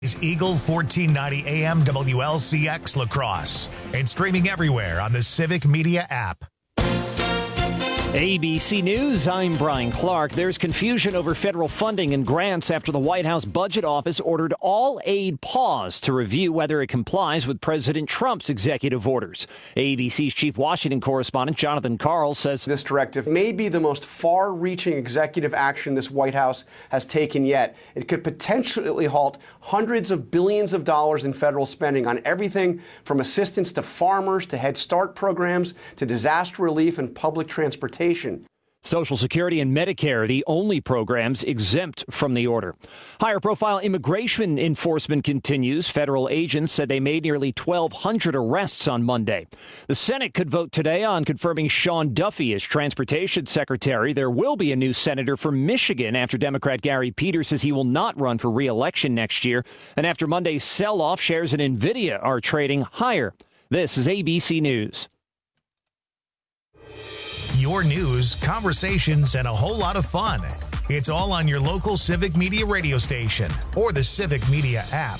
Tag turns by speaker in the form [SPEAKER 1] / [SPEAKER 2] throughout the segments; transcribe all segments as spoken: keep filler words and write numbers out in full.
[SPEAKER 1] is Eagle fourteen ninety A M W L C X La Crosse and streaming everywhere on the Civic Media app.
[SPEAKER 2] A B C News, I'm Brian Clark. There's confusion over federal funding and grants after the White House Budget Office ordered all aid paused to review whether it complies with President Trump's executive orders. A B C's chief Washington correspondent Jonathan Karl says
[SPEAKER 3] this directive may be the most far-reaching executive action this White House has taken yet. It could potentially halt hundreds of billions of dollars in federal spending on everything from assistance to farmers to Head Start programs to disaster relief and public transportation.
[SPEAKER 2] Social Security and Medicare are the only programs exempt from the order. Higher profile immigration enforcement continues. Federal agents said they made nearly twelve hundred arrests on Monday. The Senate could vote today on confirming Sean Duffy as Transportation Secretary. There will be a new senator from Michigan after Democrat Gary Peters says he will not run for re-election next year. And after Monday's sell-off, shares in NVIDIA are trading higher. This is A B C News.
[SPEAKER 1] Your news, conversations, and a whole lot of fun. It's all on your local Civic Media radio station or the Civic Media app.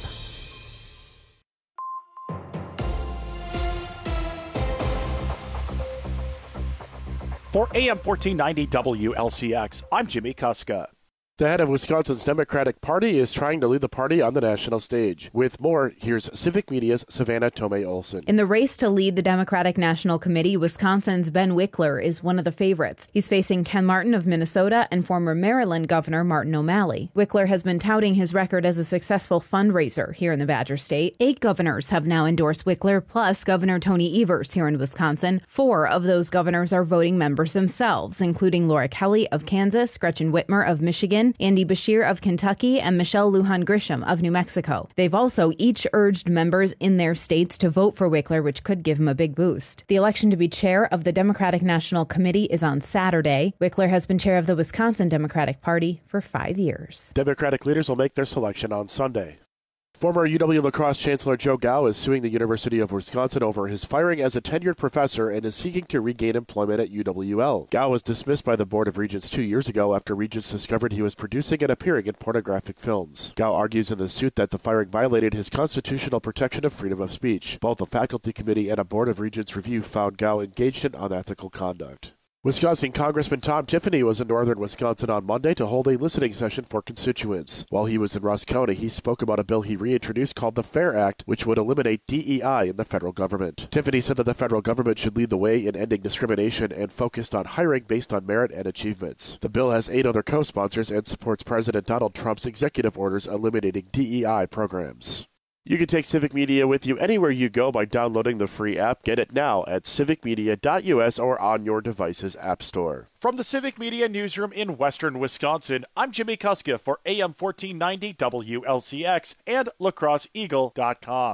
[SPEAKER 4] For A M fourteen ninety W L C X, I'm Jimmy Kuska. The head of Wisconsin's Democratic Party is trying to lead the party on the national stage. With more, here's Civic Media's Savannah Tomei-Olson.
[SPEAKER 5] In the race to lead the Democratic National Committee, Wisconsin's Ben Wickler is one of the favorites. He's facing Ken Martin of Minnesota and former Maryland Governor Martin O'Malley. Wickler has been touting his record as a successful fundraiser here in the Badger State. Eight governors have now endorsed Wickler, plus Governor Tony Evers here in Wisconsin. Four of those governors are voting members themselves, including Laura Kelly of Kansas, Gretchen Whitmer of Michigan, Andy Beshear of Kentucky, and Michelle Lujan Grisham of New Mexico. They've also each urged members in their states to vote for Wickler, which could give him a big boost. The election to be chair of the Democratic National Committee is on Saturday. Wickler has been chair of the Wisconsin Democratic Party for five years.
[SPEAKER 4] Democratic leaders will make their selection on Sunday. Former U W La Crosse Chancellor Joe Gao is suing the University of Wisconsin over his firing as a tenured professor and is seeking to regain employment at U W L. Gao was dismissed by the Board of Regents two years ago after Regents discovered he was producing and appearing in pornographic films. Gao argues in the suit that the firing violated his constitutional protection of freedom of speech. Both a faculty committee and a Board of Regents review found Gao engaged in unethical conduct. Wisconsin Congressman Tom Tiffany was in northern Wisconsin on Monday to hold a listening session for constituents. While he was in Rusk County, he spoke about a bill he reintroduced called the FAIR Act, which would eliminate D E I in the federal government. Tiffany said that the federal government should lead the way in ending discrimination and focused on hiring based on merit and achievements. The bill has eight other co-sponsors and supports President Donald Trump's executive orders eliminating D E I programs. You can take Civic Media with you anywhere you go by downloading the free app. Get it now at civic media dot U S or on your device's app store. From the Civic Media newsroom in western Wisconsin, I'm Jimmy Kuska for A M fourteen ninety W L C X and La Crosse Eagle dot com.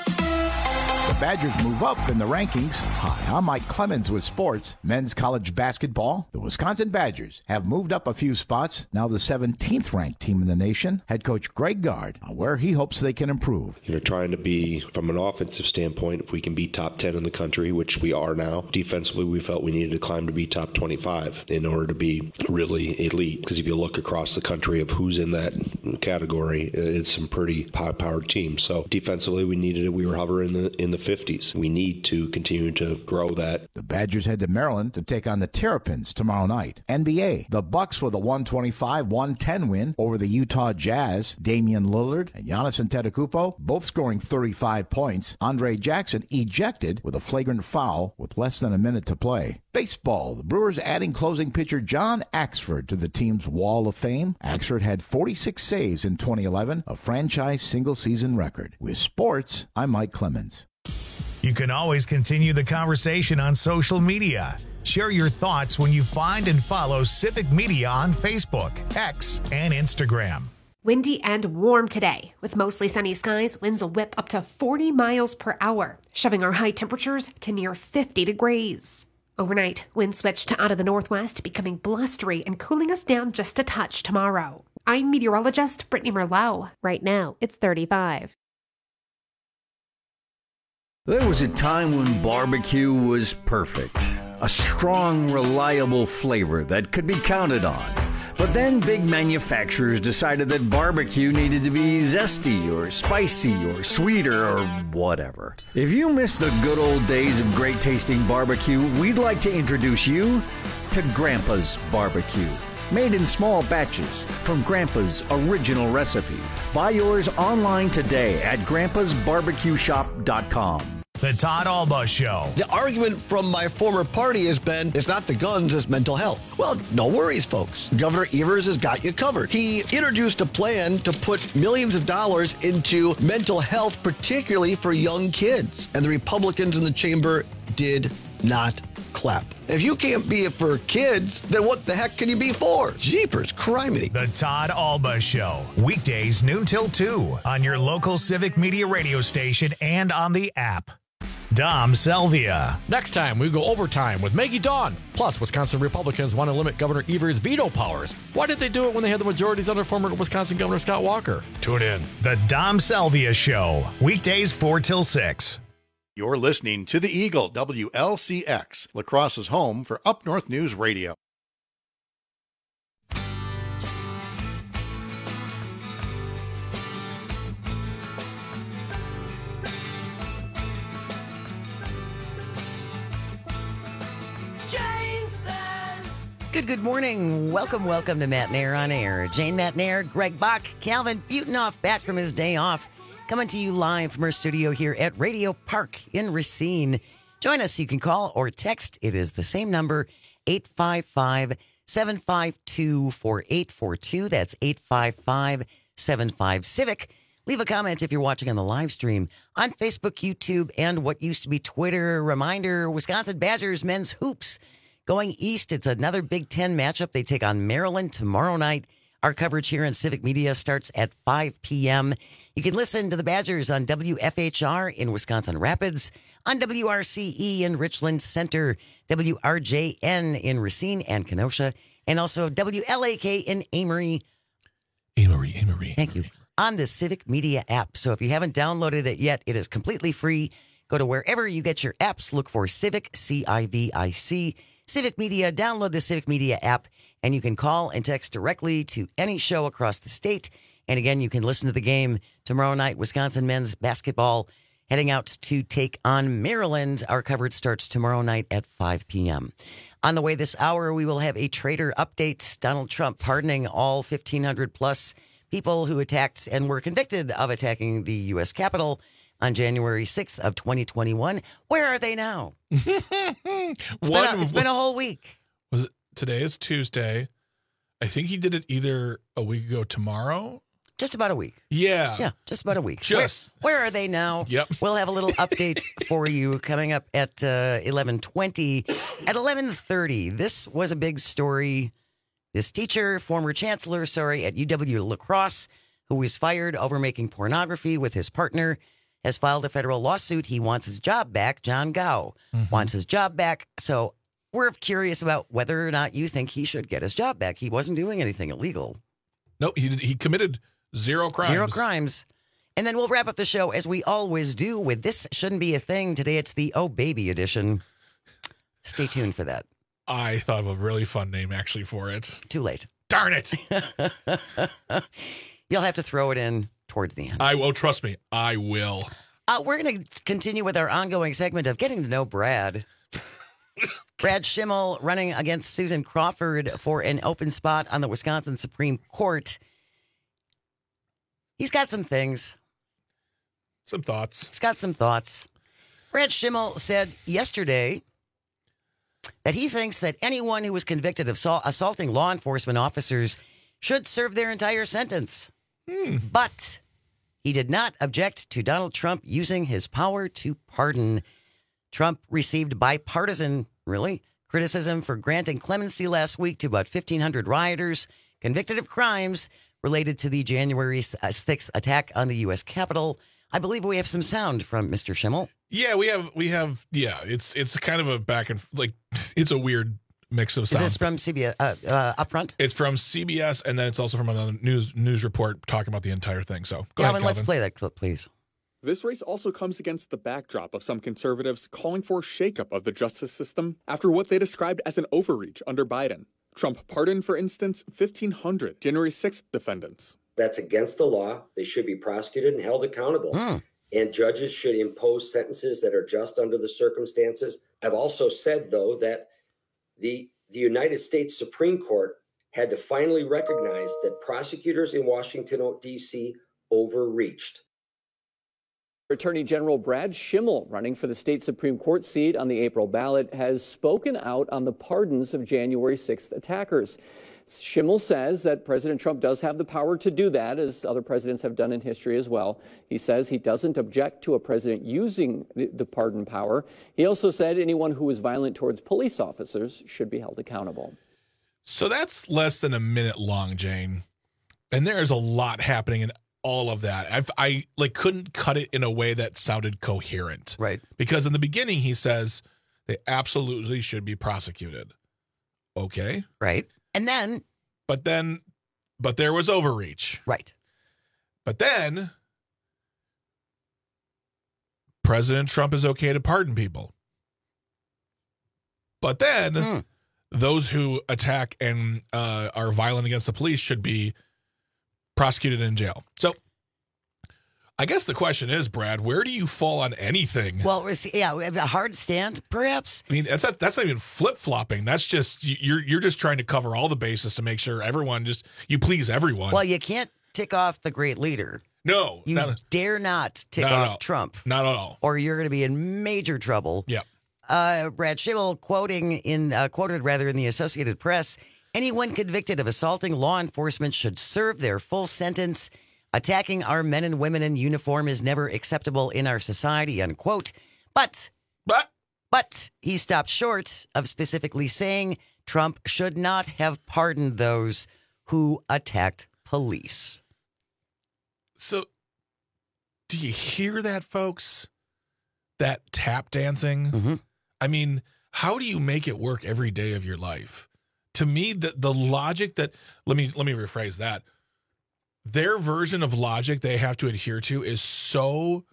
[SPEAKER 6] The Badgers move up in the rankings. Hi, I'm Mike Clemens with sports. Men's college basketball. The Wisconsin Badgers have moved up a few spots. Now the seventeenth ranked team in the nation. Head coach Greg Gard on where he hopes they can improve.
[SPEAKER 7] You know, trying to be, from an offensive standpoint, if we can be top ten in the country, which we are now. Defensively, we felt we needed to climb to be top twenty-five in order to be really elite. Because if you look across the country of who's in that category, it's some pretty high-powered teams. So defensively, we needed it. We were hovering in the in the fifties. We need to continue to grow that.
[SPEAKER 6] The Badgers head to Maryland to take on the Terrapins tomorrow night. N B A, the Bucks with a one twenty-five one ten win over the Utah Jazz. Damian Lillard and Giannis Antetokounmpo both scoring thirty-five points. Andre Jackson ejected with a flagrant foul with less than a minute to play. Baseball, the Brewers adding closing pitcher John Axford to the team's Wall of Fame. Axford had forty-six saves in twenty eleven, a franchise single-season record. With sports, I'm Mike Clemens.
[SPEAKER 1] You can always continue the conversation on social media. Share your thoughts when you find and follow Civic Media on Facebook, X, and Instagram.
[SPEAKER 8] Windy and warm today. With mostly sunny skies, winds will whip up to forty miles per hour, shoving our high temperatures to near fifty degrees. Overnight, winds switch to out of the northwest, becoming blustery and cooling us down just a touch tomorrow. I'm meteorologist Brittany Merlot. Right now, it's thirty-five.
[SPEAKER 9] There was a time when barbecue was perfect. A strong, reliable flavor that could be counted on. But then big manufacturers decided that barbecue needed to be zesty or spicy or sweeter or whatever. If you miss the good old days of great tasting barbecue, we'd like to introduce you to Grandpa's Barbecue. Made in small batches from Grandpa's original recipe. Buy yours online today at grandpas barbecue shop dot com.
[SPEAKER 1] The Todd Alba Show.
[SPEAKER 10] The argument from my former party has been, it's not the guns, it's mental health. Well, no worries, folks. Governor Evers has got you covered. He introduced a plan to put millions of dollars into mental health, particularly for young kids. And the Republicans in the chamber did not clap. If you can't be it for kids, then what the heck can you be for? Jeepers, criminy.
[SPEAKER 1] The Todd Alba Show. Weekdays noon till two on your local Civic Media radio station and on the app. Dom Selvia.
[SPEAKER 11] Next time, we go overtime with Maggie Dawn. Plus, Wisconsin Republicans want to limit Governor Evers' veto powers. Why did they do it when they had the majorities under former Wisconsin Governor Scott Walker? Tune in.
[SPEAKER 1] The Dom Selvia Show. Weekdays four till six.
[SPEAKER 12] You're listening to the Eagle, W L C X, La Crosse's home for Up North News Radio.
[SPEAKER 13] Good, good morning. Welcome, welcome to Matt Nair on Air. Jane Matt Nair, Greg Bach, Calvin Butenhoff back from his day off. Coming to you live from our studio here at Radio Park in Racine. Join us. You can call or text. It is the same number, eight five five, seven five two, four eight four two. That's eight five five, seven five, Civic. Leave a comment if you're watching on the live stream on Facebook, YouTube, and what used to be Twitter. Reminder, Wisconsin Badgers men's hoops going east. It's another Big Ten matchup. They take on Maryland tomorrow night. Our coverage here in Civic Media starts at five p.m. You can listen to the Badgers on W F H R in Wisconsin Rapids, on W R C E in Richland Center, W R J N in Racine and Kenosha, and also W L A K in Amory.
[SPEAKER 11] Amory, Amory.
[SPEAKER 13] Thank you. On the Civic Media app. So if you haven't downloaded it yet, it is completely free. Go to wherever you get your apps. Look for Civic, C I V I C. Civic Media. Download the Civic Media app, and you can call and text directly to any show across the state. And again, you can listen to the game tomorrow night. Wisconsin men's basketball heading out to take on Maryland. Our coverage starts tomorrow night at five p.m. On the way this hour, we will have a trader update. Donald Trump pardoning all fifteen hundred plus people who attacked and were convicted of attacking the U S Capitol on January sixth of twenty twenty-one. Where are they now? It's,
[SPEAKER 11] One,
[SPEAKER 13] been a, it's been a whole week.
[SPEAKER 11] Was it today is Tuesday? I think he did it either a week ago tomorrow.
[SPEAKER 13] Just about a week.
[SPEAKER 11] Yeah.
[SPEAKER 13] Yeah, just about a week.
[SPEAKER 11] Just.
[SPEAKER 13] Where, where are they now?
[SPEAKER 11] Yep.
[SPEAKER 13] We'll have a little update for you coming up at uh, eleven twenty. At eleven thirty, this was a big story. This teacher, former chancellor, sorry, at U W La Crosse, who was fired over making pornography with his partner, has filed a federal lawsuit. He wants his job back. John Gao mm-hmm. wants his job back. So we're curious about whether or not you think he should get his job back. He wasn't doing anything illegal.
[SPEAKER 11] No, he he committed zero crimes.
[SPEAKER 13] Zero crimes. And then we'll wrap up the show as we always do with This Shouldn't Be a Thing. Today it's the Oh Baby edition. Stay tuned for that.
[SPEAKER 11] I thought of a really fun name actually for it.
[SPEAKER 13] Too late.
[SPEAKER 11] Darn it.
[SPEAKER 13] You'll have to throw it in towards the end.
[SPEAKER 11] I will. Trust me. I will.
[SPEAKER 13] Uh, we're going to continue with our ongoing segment of getting to know Brad. Brad Schimmel running against Susan Crawford for an open spot on the Wisconsin Supreme Court. He's got some things.
[SPEAKER 11] Some thoughts.
[SPEAKER 13] He's got some thoughts. Brad Schimmel said yesterday that he thinks that anyone who was convicted of assaulting law enforcement officers should serve their entire sentence.
[SPEAKER 11] Hmm.
[SPEAKER 13] But he did not object to Donald Trump using his power to pardon. Trump received bipartisan, really, criticism for granting clemency last week to about fifteen hundred rioters convicted of crimes related to the January sixth attack on the U S Capitol. I believe we have some sound from Mister Schimmel.
[SPEAKER 11] Yeah, we have. We have. Yeah, it's it's kind of a back and like it's a weird mix of sounds.
[SPEAKER 13] Is this from C B S uh, uh, up front?
[SPEAKER 11] It's from C B S, and then it's also from another news news report talking about the entire thing. So, go
[SPEAKER 13] Calvin,
[SPEAKER 11] ahead, Calvin.
[SPEAKER 13] let's play that clip, please.
[SPEAKER 14] This race also comes against the backdrop of some conservatives calling for a shakeup of the justice system after what they described as an overreach under Biden. Trump pardoned, for instance, fifteen hundred January sixth defendants.
[SPEAKER 15] That's against the law. They should be prosecuted and held accountable.
[SPEAKER 13] Mm.
[SPEAKER 15] And judges should impose sentences that are just under the circumstances. I've also said, though, that the, the United States Supreme Court had to finally recognize that prosecutors in Washington, D C overreached.
[SPEAKER 16] Attorney General Brad Schimmel, running for the state Supreme Court seat on the April ballot, has spoken out on the pardons of January sixth attackers. Schimmel says that President Trump does have the power to do that, as other presidents have done in history as well. He says he doesn't object to a president using the pardon power. He also said anyone who is violent towards police officers should be held accountable.
[SPEAKER 17] So that's less than a minute long, Jane. And there is a lot happening in all of that. I've, I like couldn't cut it in a way that sounded coherent.
[SPEAKER 13] Right.
[SPEAKER 17] Because in the beginning he says they absolutely should be prosecuted. Okay.
[SPEAKER 13] Right. And then.
[SPEAKER 17] But then, but there was overreach.
[SPEAKER 13] Right.
[SPEAKER 17] But then President Trump is okay to pardon people. But then mm. those who attack and uh, are violent against the police should be prosecuted in jail. So I guess the question is, Brad, where do you fall on anything?
[SPEAKER 13] Well, yeah, a hard stand, perhaps.
[SPEAKER 17] I mean, that's not, that's not even flip-flopping. That's just, you're you're just trying to cover all the bases to make sure everyone just, you please everyone.
[SPEAKER 13] Well, you can't tick off the great leader.
[SPEAKER 17] No.
[SPEAKER 13] You
[SPEAKER 17] not,
[SPEAKER 13] dare not tick
[SPEAKER 17] not
[SPEAKER 13] off Trump.
[SPEAKER 17] Not at all.
[SPEAKER 13] Or you're going to be in major trouble.
[SPEAKER 17] Yeah.
[SPEAKER 13] Uh, Brad Schimmel quoting in, uh, quoted rather in the Associated Press, anyone convicted of assaulting law enforcement should serve their full sentence. Attacking our men and women in uniform is never acceptable in our society, unquote. But,
[SPEAKER 17] but,
[SPEAKER 13] but he stopped short of specifically saying Trump should not have pardoned those who attacked police.
[SPEAKER 17] So, do you hear that, folks? That tap dancing?
[SPEAKER 13] Mm-hmm.
[SPEAKER 17] I mean, how do you make it work every day of your life? To me, the the logic that let me let me rephrase that. Their version of logic they have to adhere to is so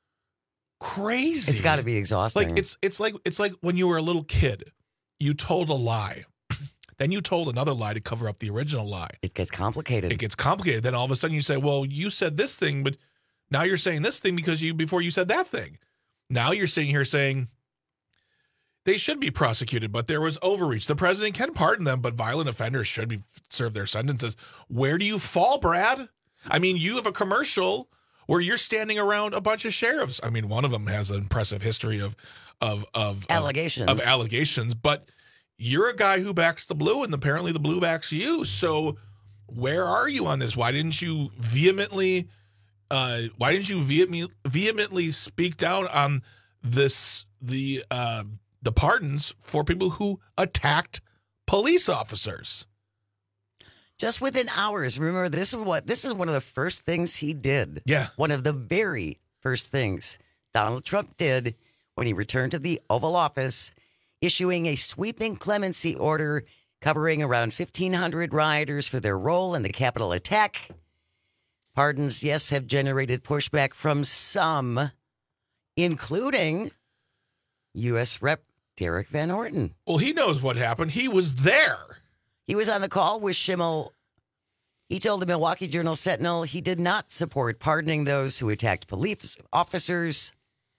[SPEAKER 17] crazy.
[SPEAKER 13] It's got to be exhausting.
[SPEAKER 17] Like it's it's like it's like when you were a little kid, you told a lie, then you told another lie to cover up the original lie.
[SPEAKER 13] It gets complicated.
[SPEAKER 17] It gets complicated. Then all of a sudden you say, "Well, you said this thing, but now you're saying this thing because you before you said that thing." Now you're sitting here saying they should be prosecuted, but there was overreach. The president can pardon them, but violent offenders should be serve their sentences. Where do you fall, Brad? I mean, you have a commercial where you're standing around a bunch of sheriffs. I mean, one of them has an impressive history of of of
[SPEAKER 13] allegations
[SPEAKER 17] of, of allegations, but you're a guy who backs the blue, and apparently the blue backs you. So where are you on this? Why didn't you vehemently? Uh, why didn't you vehemently, vehemently speak down on this? The uh, the pardons for people who attacked police officers.
[SPEAKER 13] Just within hours. Remember, this is what this is one of the first things he did.
[SPEAKER 17] Yeah.
[SPEAKER 13] One of the very first things Donald Trump did when he returned to the Oval Office, issuing a sweeping clemency order covering around fifteen hundred rioters for their role in the Capitol attack. Pardons, yes, have generated pushback from some, including U S Rep Derek Van Orton.
[SPEAKER 17] Well, he knows what happened. He was there.
[SPEAKER 13] He was on the call with Schimmel. He told the Milwaukee Journal Sentinel he did not support pardoning those who attacked police officers.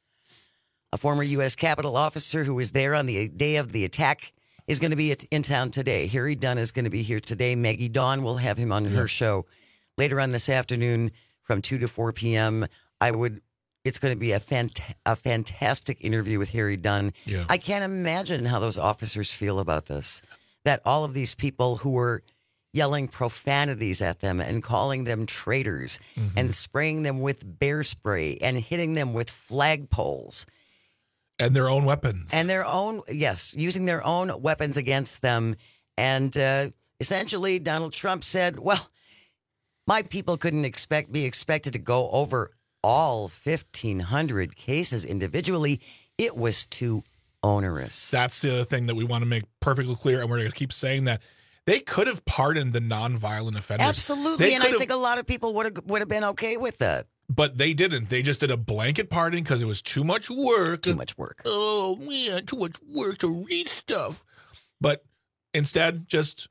[SPEAKER 13] A former U S Capitol officer who was there on the day of the attack is going to be in town today. Harry Dunn is going to be here today. Maggie Dawn will have him on her show later on this afternoon from two to four p.m. I would... It's going to be a fant- a fantastic interview with Harry Dunn.
[SPEAKER 17] Yeah.
[SPEAKER 13] I can't imagine how those officers feel about this. That all of these people who were yelling profanities at them and calling them traitors mm-hmm. and spraying them with bear spray and hitting them with flagpoles.
[SPEAKER 17] And their own weapons.
[SPEAKER 13] And their own, yes, using their own weapons against them. And uh, essentially, Donald Trump said, well, my people couldn't expect be expected to go over all fifteen hundred cases individually. It was too onerous.
[SPEAKER 17] That's the thing that we want to make perfectly clear, and we're going to keep saying that. They could have pardoned the nonviolent offenders.
[SPEAKER 13] Absolutely,
[SPEAKER 17] they
[SPEAKER 13] and I
[SPEAKER 17] have,
[SPEAKER 13] think a lot of people would have would have been okay with that.
[SPEAKER 17] But they didn't. They just did a blanket pardon because it was too much work.
[SPEAKER 13] Too much work.
[SPEAKER 17] Oh, man, too much work to read stuff. But Instead, just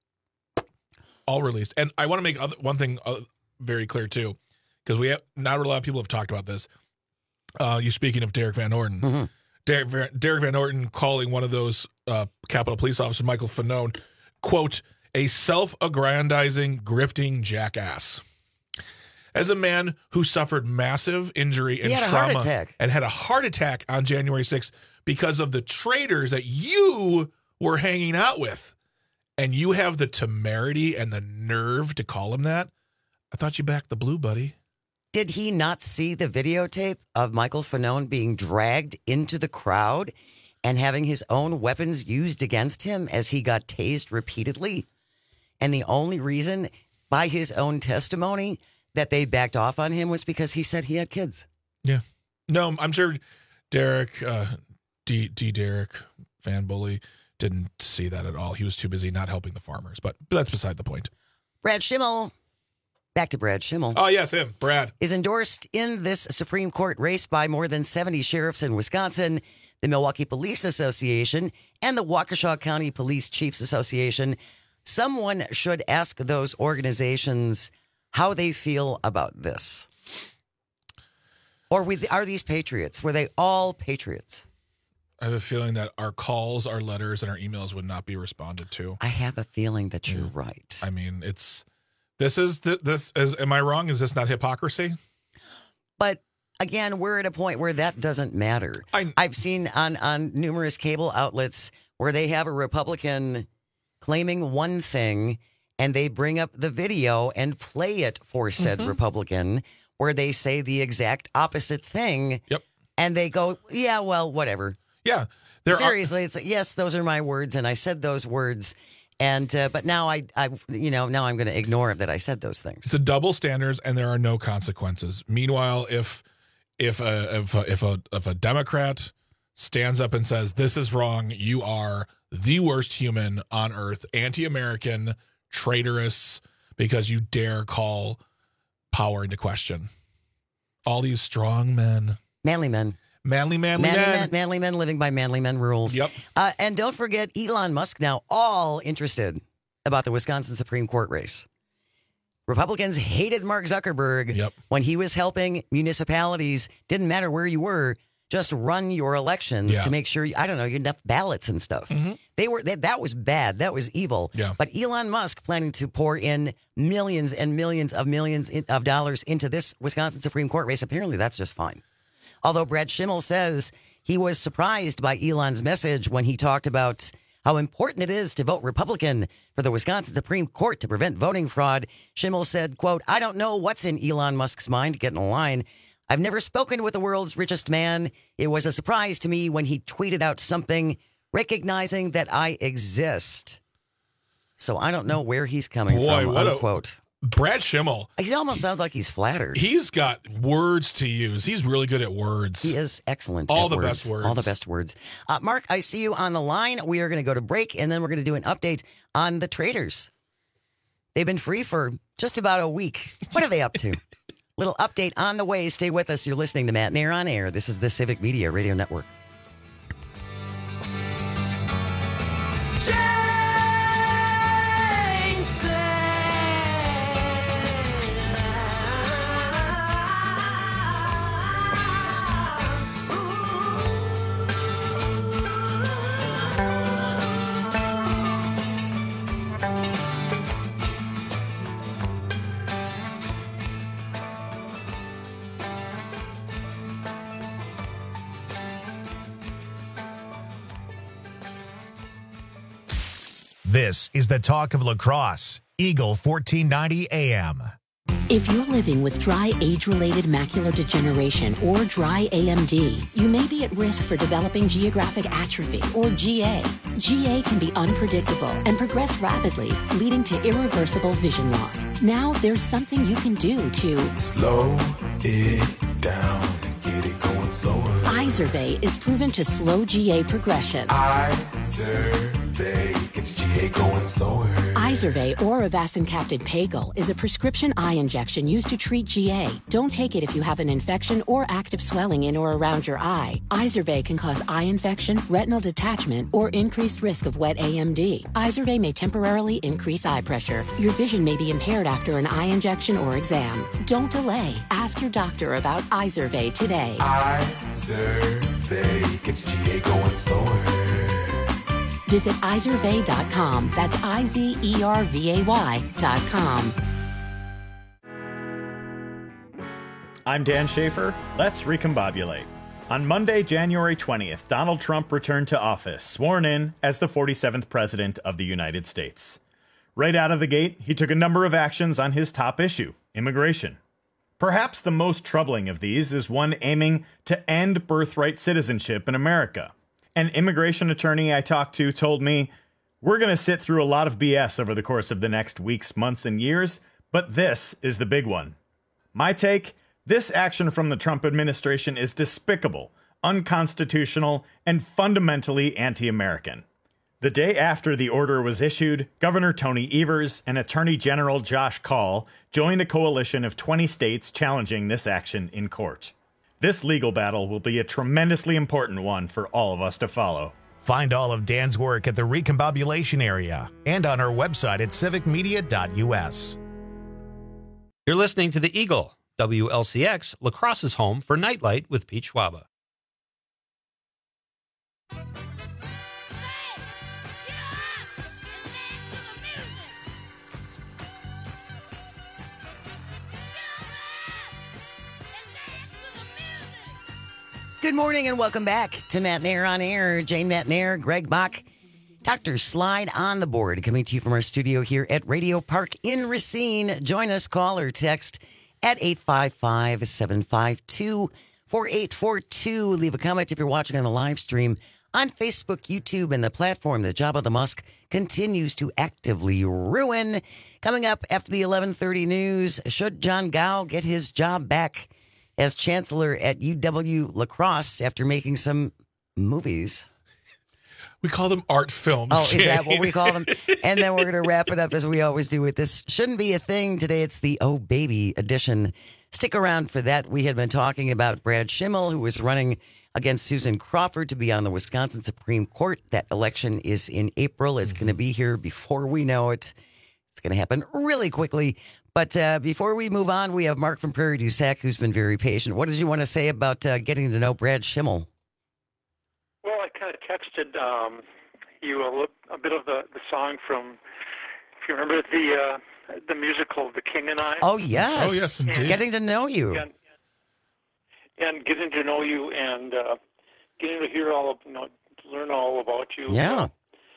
[SPEAKER 17] all released. And I want to make other, one thing uh, very clear, too, because we have, not a lot of people have talked about this. Uh, you speaking of Derek Van Orton.
[SPEAKER 13] Mm-hmm.
[SPEAKER 17] Derek, Derek Van Orton calling one of those uh, Capitol Police officers, Michael Fanone, quote, a self-aggrandizing, grifting jackass. As a man who suffered massive injury and
[SPEAKER 13] he had
[SPEAKER 17] trauma
[SPEAKER 13] a heart attack.
[SPEAKER 17] and had a heart attack on January sixth because of the traitors that you were hanging out with, and you have the temerity and the nerve to call him that, I thought you backed the blue, buddy.
[SPEAKER 13] Did he not see the videotape of Michael Fanone being dragged into the crowd and having his own weapons used against him as he got tased repeatedly? And the only reason, by his own testimony, that they backed off on him was because he said he had kids.
[SPEAKER 17] Yeah. No, I'm sure Derek, uh, D, D. Derek Van Bully didn't see that at all. He was too busy not helping the farmers, but, but that's beside the point.
[SPEAKER 13] Brad Schimmel, back to Brad Schimmel.
[SPEAKER 17] Oh, yes, him, Brad.
[SPEAKER 13] Is endorsed in this Supreme Court race by more than seventy sheriffs in Wisconsin, the Milwaukee Police Association, and the Waukesha County Police Chiefs Association. Someone should ask those organizations how they feel about this. Or we, are these patriots? Were they all patriots?
[SPEAKER 17] I have a feeling that our calls, our letters, and our emails would not be responded to.
[SPEAKER 13] I have a feeling that you're
[SPEAKER 17] yeah.
[SPEAKER 13] right.
[SPEAKER 17] I mean, it's this is this is. Am I wrong? Is this not hypocrisy?
[SPEAKER 13] But again, we're at a point where that doesn't matter. I, I've seen on on numerous cable outlets where they have a Republican claiming one thing, and they bring up the video and play it for said mm-hmm. Republican, where they say the exact opposite thing.
[SPEAKER 17] Yep.
[SPEAKER 13] And they go, yeah, well, whatever.
[SPEAKER 17] Yeah.
[SPEAKER 13] Seriously, are- it's like, yes, those are my words, and I said those words. And uh, but now I, I, you know, now I'm going to ignore that I said those things.
[SPEAKER 17] It's a double standards, and there are no consequences. Meanwhile, if if a if a, if a if a Democrat stands up and says this is wrong, you are the worst human on earth, anti-American, traitorous, because you dare call power into question. All these strong men,
[SPEAKER 13] manly men.
[SPEAKER 17] Manly, manly,
[SPEAKER 13] manly
[SPEAKER 17] men.
[SPEAKER 13] men. Manly men living by manly men rules.
[SPEAKER 17] Yep.
[SPEAKER 13] Uh, and don't forget Elon Musk now all interested about the Wisconsin Supreme Court race. Republicans hated Mark Zuckerberg
[SPEAKER 17] yep.
[SPEAKER 13] when he was helping municipalities, didn't matter where you were, just run your elections
[SPEAKER 17] yeah.
[SPEAKER 13] to make sure, you, I don't know, you had enough ballots and stuff.
[SPEAKER 17] Mm-hmm.
[SPEAKER 13] They were they, That was bad. That was evil.
[SPEAKER 17] Yeah.
[SPEAKER 13] But Elon Musk planning to pour in millions and millions of millions of dollars into this Wisconsin Supreme Court race, apparently that's just fine. Although Brad Schimmel says he was surprised by Elon's message when he talked about how important it is to vote Republican for the Wisconsin Supreme Court to prevent voting fraud. Schimmel said, quote, I don't know what's in Elon Musk's mind. Get in the line. I've never spoken with the world's richest man. It was a surprise to me when he tweeted out something recognizing that I exist. So I don't know where he's coming
[SPEAKER 17] Boy,
[SPEAKER 13] from,
[SPEAKER 17] what
[SPEAKER 13] unquote.
[SPEAKER 17] A- Brad Schimmel.
[SPEAKER 13] He almost sounds like he's flattered.
[SPEAKER 17] He's got words to use. He's really good at words.
[SPEAKER 13] He is excellent
[SPEAKER 17] All
[SPEAKER 13] at
[SPEAKER 17] the
[SPEAKER 13] words.
[SPEAKER 17] best words.
[SPEAKER 13] All the best words. Uh, Mark, I see you on the line. We are going to go to break, and then we're going to do an update on the traders. They've been free for just about a week. What are they up to? Little update on the way. Stay with us. You're listening to Matt Nair on Air. This is the Civic Media Radio Network.
[SPEAKER 1] This is the talk of La Crosse, Eagle fourteen ninety A M.
[SPEAKER 18] If you're living with dry age-related macular degeneration or dry A M D, you may be at risk for developing geographic atrophy or G A. G A can be unpredictable and progress rapidly, leading to irreversible vision loss. Now there's something you can do to
[SPEAKER 19] slow it down and get it going slower.
[SPEAKER 18] Izervay is proven to slow G A progression.
[SPEAKER 19] Izervay gets G A A going slower.
[SPEAKER 18] Izervay or Avastin-capted Pagel is a prescription eye injection used to treat G A. Don't take it if you have an infection or active swelling in or around your eye. Izervay can cause eye infection, retinal detachment, or increased risk of wet A M D. Izervay may temporarily increase eye pressure. Your vision may be impaired after an eye injection or exam. Don't delay. Ask your doctor about Izervay today.
[SPEAKER 19] Izervay gets G A going slower.
[SPEAKER 18] Visit Izervay dot com. That's I Z E R V A Y dot com.
[SPEAKER 20] I'm Dan Schaefer. Let's recombobulate. On Monday, January twentieth, Donald Trump returned to office, sworn in as the forty-seventh President of the United States. Right out of the gate, he took a number of actions on his top issue, immigration. Perhaps the most troubling of these is one aiming to end birthright citizenship in America. An immigration attorney I talked to told me, "We're going to sit through a lot of B S over the course of the next weeks, months, and years, but this is the big one." My take? This action from the Trump administration is despicable, unconstitutional, and fundamentally anti-American. The day after the order was issued, Governor Tony Evers and Attorney General Josh Kaul joined a coalition of twenty states challenging this action in court. This legal battle will be a tremendously important one for all of us to follow.
[SPEAKER 1] Find all of Dan's work at the Recombobulation Area and on our website at civic media dot U S.
[SPEAKER 21] You're listening to The Eagle, W L C X, La Crosse's home for Nightlight with Pete Schwaba.
[SPEAKER 13] Good morning and welcome back to Matt Nair on Air. Jane Matt Nair, Greg Bach, Doctor Slide on the board, coming to you from our studio here at Radio Park in Racine. Join us, call or text at eight five five, seven five two, four eight four two. Leave a comment if you're watching on the live stream on Facebook, YouTube, and the platform that Jabba the Musk continues to actively ruin. Coming up after the eleven thirty news, should John Gao get his job back as chancellor at U W La Crosse after making some movies?
[SPEAKER 17] We call them art films.
[SPEAKER 13] Oh,
[SPEAKER 17] Jane.
[SPEAKER 13] Is that what we call them? And then we're going to wrap it up as we always do with this. Shouldn't be a thing. Today it's the Oh Baby edition. Stick around for that. We had been talking about Brad Schimmel, who was running against Susan Crawford to be on the Wisconsin Supreme Court. That election is in April. It's mm-hmm. going to be here before we know it. It's going to happen really quickly. But uh, before we move on, we have Mark from Prairie du Sac, who's been very patient. What did you want to say about uh, getting to know Brad Schimmel?
[SPEAKER 22] Well, I kind of texted um, you a, little, a bit of the, the song from, if you remember the uh, the musical The King and I.
[SPEAKER 13] Oh, yes.
[SPEAKER 17] Oh, yes, indeed.
[SPEAKER 13] Getting to know you.
[SPEAKER 22] And, and getting to know you and uh, getting to hear all of, you know, learn all about you.
[SPEAKER 13] Yeah.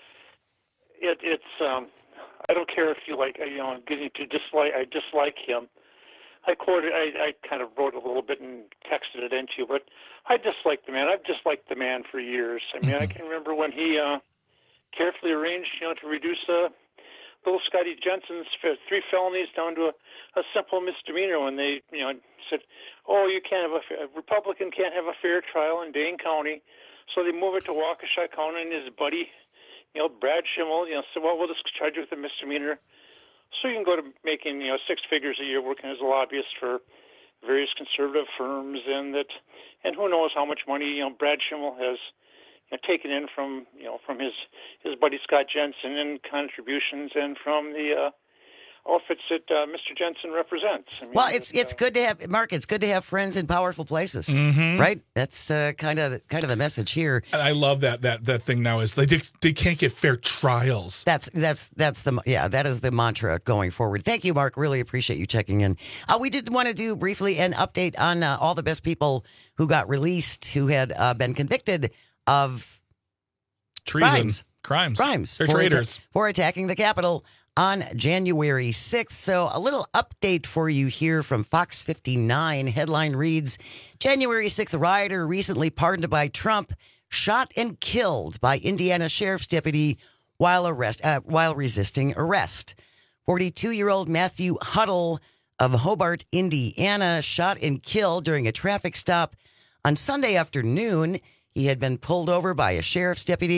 [SPEAKER 22] It, it's... Um, I don't care if you like, you know, getting to dislike, I dislike him. I quoted, I, I kind of wrote a little bit and texted it into you, but I dislike the man. I've disliked the man for years. I mean, mm-hmm. I can remember when he uh, carefully arranged, you know, to reduce uh, little Scotty Jensen's three felonies down to a, a simple misdemeanor when they, you know, said, oh, you can't have a, a Republican can't have a fair trial in Dane County. So they move it to Waukesha County, and his buddy, you know, Brad Schimmel, you know, said, well, we'll just charge you with a misdemeanor. So you can go to making, you know, six figures a year working as a lobbyist for various conservative firms, and that, and who knows how much money, you know, Brad Schimmel has, you know, taken in from, you know, from his, his buddy Scott Jensen in contributions and from the uh, outfits that uh, Mister Jensen represents. I mean,
[SPEAKER 13] well, it's it's uh, good to have, Mark, it's good to have friends in powerful places,
[SPEAKER 17] mm-hmm.
[SPEAKER 13] right? That's uh, kind of kind of the message here.
[SPEAKER 17] And I love that that that thing now is they they can't get fair trials.
[SPEAKER 13] That's that's that's the yeah that is the mantra going forward. Thank you, Mark. Really appreciate you checking in. Uh, we did want to do briefly an update on uh, all the best people who got released who had uh, been convicted of
[SPEAKER 17] treason,
[SPEAKER 13] crimes,
[SPEAKER 17] crimes,
[SPEAKER 13] crimes.
[SPEAKER 17] They're
[SPEAKER 13] for
[SPEAKER 17] traitors
[SPEAKER 13] atta- for attacking the Capitol on January sixth. So a little update for you here from Fox fifty-nine. Headline reads, January sixth rioter recently pardoned by Trump, shot and killed by Indiana sheriff's deputy while arrest uh, while resisting arrest. forty-two-year-old Matthew Huddle of Hobart, Indiana, shot and killed during a traffic stop on Sunday afternoon. He had been pulled over by a sheriff's deputy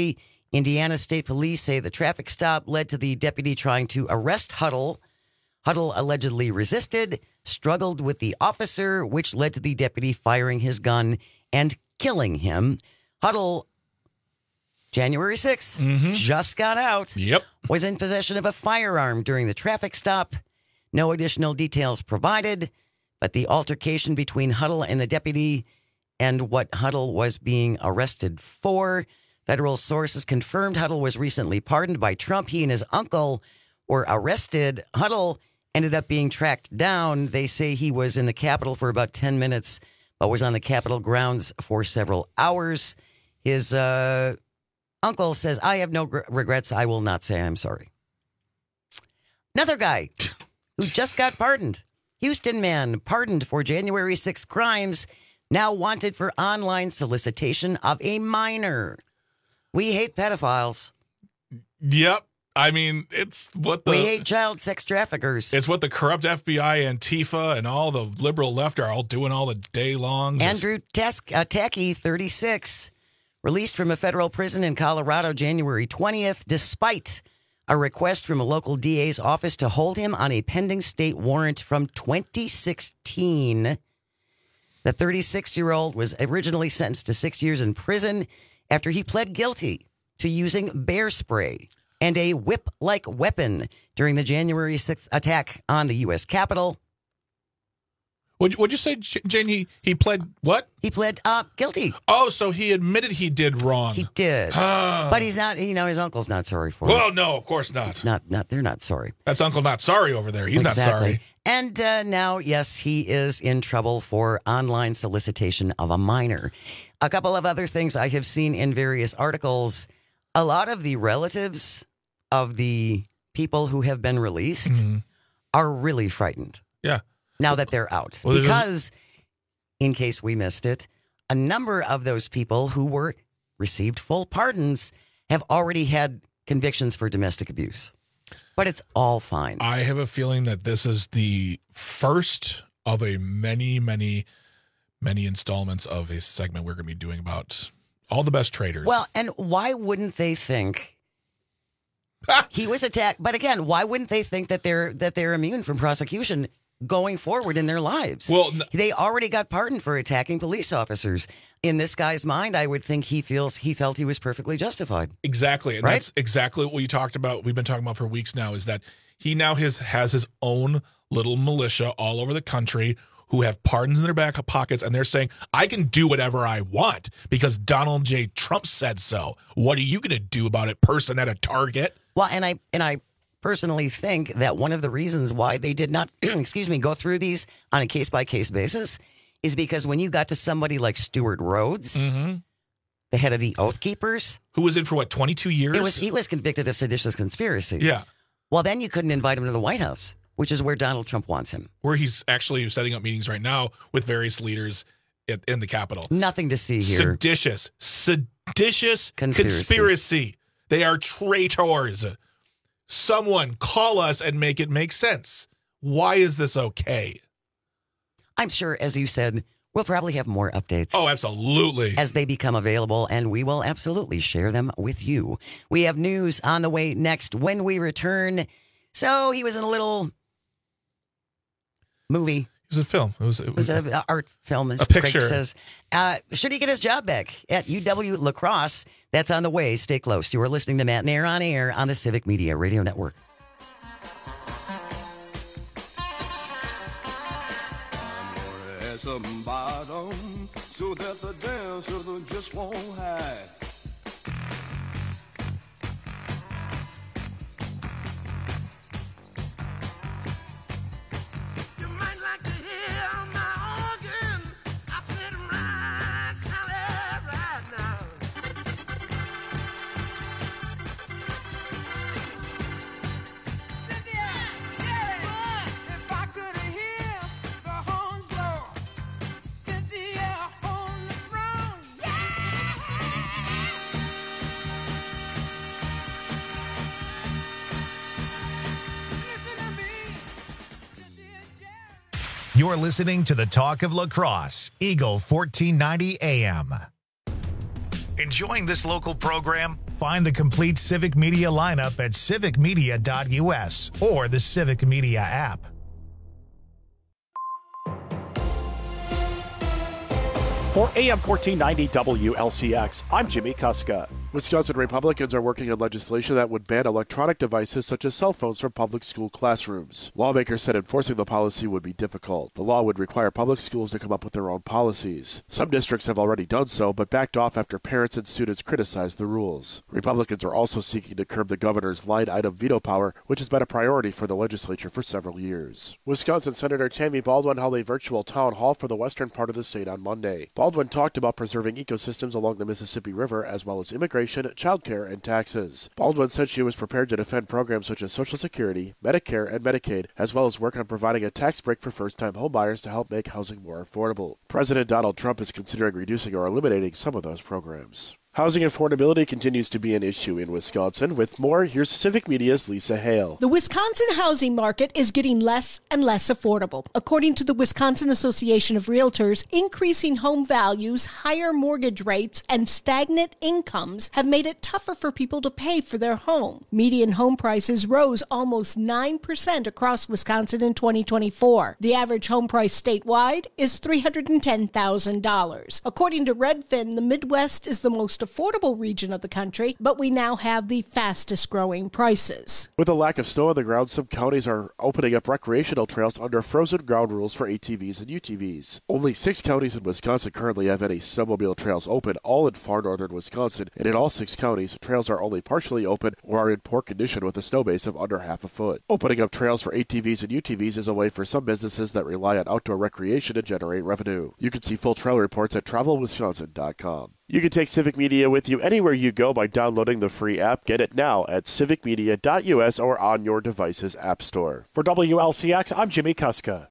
[SPEAKER 13] Indiana State Police say the traffic stop led to the deputy trying to arrest Huddle. Huddle allegedly resisted, struggled with the officer, which led to the deputy firing his gun and killing him. Huddle, January sixth, mm-hmm. just got out.
[SPEAKER 17] Yep.
[SPEAKER 13] Was in possession of a firearm during the traffic stop. No additional details provided, but the altercation between Huddle and the deputy and what Huddle was being arrested for. Federal sources confirmed Huddle was recently pardoned by Trump. He and his uncle were arrested. Huddle ended up being tracked down. They say he was in the Capitol for about ten minutes, but was on the Capitol grounds for several hours. His uh, uncle says, I have no gr- regrets. I will not say I'm sorry. Another guy who just got pardoned. Houston man pardoned for January sixth crimes, now wanted for online solicitation of a minor. We hate pedophiles.
[SPEAKER 17] Yep. I mean, it's what the...
[SPEAKER 13] We hate child sex traffickers.
[SPEAKER 17] It's what the corrupt F B I, Antifa, and all the liberal left are all doing all the day long. Just...
[SPEAKER 13] Andrew Tes- uh, Tacky, thirty-six, released from a federal prison in Colorado January twentieth, despite a request from a local D A's office to hold him on a pending state warrant from twenty sixteen. The thirty-six-year-old was originally sentenced to six years in prison after he pled guilty to using bear spray and a whip-like weapon during the January sixth attack on the U S Capitol.
[SPEAKER 17] What'd, what'd you say, Jane? He, he pled what?
[SPEAKER 13] He pled uh, guilty.
[SPEAKER 17] Oh, so he admitted he did wrong.
[SPEAKER 13] He did. But he's not, you know, his uncle's not sorry for it.
[SPEAKER 17] Well, no, of course not.
[SPEAKER 13] It's not, not. They're not sorry.
[SPEAKER 17] That's Uncle Not Sorry over there. He's
[SPEAKER 13] exactly.
[SPEAKER 17] not sorry.
[SPEAKER 13] And uh, now, yes, he is in trouble for online solicitation of a minor. A couple of other things I have seen in various articles. A lot of the relatives of the people who have been released mm-hmm. are really frightened.
[SPEAKER 17] Yeah.
[SPEAKER 13] Now that they're out.
[SPEAKER 17] Well,
[SPEAKER 13] because, in case we missed it, a number of those people who were received full pardons have already had convictions for domestic abuse. But it's all fine.
[SPEAKER 17] I have a feeling that this is the first of a many, many, many installments of a segment we're going to be doing about all the best traitors.
[SPEAKER 13] Well, and why wouldn't they think he was attacked? But again, why wouldn't they think that they're that they're immune from prosecution going forward in their lives?
[SPEAKER 17] Well,
[SPEAKER 13] they already got pardoned for attacking police officers. In this guy's mind, I would think he feels he felt he was perfectly justified.
[SPEAKER 17] Exactly. And
[SPEAKER 13] right?
[SPEAKER 17] That's exactly what we talked about. We've been talking about for weeks now is that he now has, has his own little militia all over the country who have pardons in their back pockets. And they're saying, I can do whatever I want because Donald J. Trump said so. What are you going to do about it, person at a Target?
[SPEAKER 13] Well, and I and I personally think that one of the reasons why they did not, excuse me, go through these on a case-by-case basis is because when you got to somebody like Stuart Rhodes,
[SPEAKER 17] mm-hmm.
[SPEAKER 13] the head of the Oath Keepers,
[SPEAKER 17] who was in for what, twenty-two years?
[SPEAKER 13] It was he was convicted of seditious conspiracy.
[SPEAKER 17] Yeah.
[SPEAKER 13] Well, then you couldn't invite him to the White House, which is where Donald Trump wants him.
[SPEAKER 17] Where he's actually setting up meetings right now with various leaders at, in the Capitol.
[SPEAKER 13] Nothing to see here.
[SPEAKER 17] Seditious, seditious
[SPEAKER 13] conspiracy.
[SPEAKER 17] conspiracy. They are traitors. Someone call us and make it make sense. Why is this okay?
[SPEAKER 13] I'm sure, as you said, we'll probably have more updates.
[SPEAKER 17] Oh, absolutely.
[SPEAKER 13] As they become available, and we will absolutely share them with you. We have news on the way next when we return. So he was in a little movie.
[SPEAKER 17] It was a film. It was, it was,
[SPEAKER 13] it was an art film, as
[SPEAKER 17] a picture.
[SPEAKER 13] Craig says. Uh, should he get his job back at U W La Crosse? That's on the way. Stay close. You are listening to Matt Nair on Air on the Civic Media Radio Network.
[SPEAKER 2] Some bottom, so that the dancer just won't hide. You might like to hear my organ. I sit right, solid right now. Cynthia, yeah, if I could hear the horns blow.
[SPEAKER 1] You're listening to the Talk of La Crosse, Eagle fourteen ninety A M. Enjoying this local program? Find the complete Civic Media lineup at civic media dot u s or the Civic Media app.
[SPEAKER 4] For A M fourteen ninety W L C X, I'm Jimmy Kuska. Wisconsin Republicans are working on legislation that would ban electronic devices such as cell phones from public school classrooms. Lawmakers said enforcing the policy would be difficult. The law would require public schools to come up with their own policies. Some districts have already done so, but backed off after parents and students criticized the rules. Republicans are also seeking to curb the governor's line-item veto power, which has been a priority for the legislature for several years. Wisconsin Senator Tammy Baldwin held a virtual town hall for the western part of the state on Monday. Baldwin talked about preserving ecosystems along the Mississippi River as well as immigration, child care, and taxes. Baldwin said she was prepared to defend programs such as Social Security, Medicare, and Medicaid, as well as work on providing a tax break for first-time homebuyers to help make housing more affordable. President Donald Trump is considering reducing or eliminating some of those programs. Housing affordability continues to be an issue in Wisconsin. With more, here's Civic Media's Lisa Hale.
[SPEAKER 3] The Wisconsin housing market is getting less and less affordable. According to the Wisconsin Association of Realtors, increasing home values, higher mortgage rates, and stagnant incomes have made it tougher for people to pay for their home. Median home prices rose almost nine percent across Wisconsin in twenty twenty-four. The average home price statewide is three hundred ten thousand dollars. According to Redfin, the Midwest is the most affordable region of the country, but we now have the fastest growing prices.
[SPEAKER 4] With a lack of snow on the ground, some counties are opening up recreational trails under frozen ground rules for A T Vs and U T Vs. Only six counties in Wisconsin currently have any snowmobile trails open, all in far northern Wisconsin, and in all six counties, trails are only partially open or are in poor condition with a snow base of under half a foot. Opening up trails for A T Vs and U T Vs is a way for some businesses that rely on outdoor recreation to generate revenue. You can see full trail reports at travel wisconsin dot com. You can take Civic Media with you anywhere you go by downloading the free app. Get it now at civic media dot u s or on your device's app store. For W L C X, I'm Jimmy Kuska.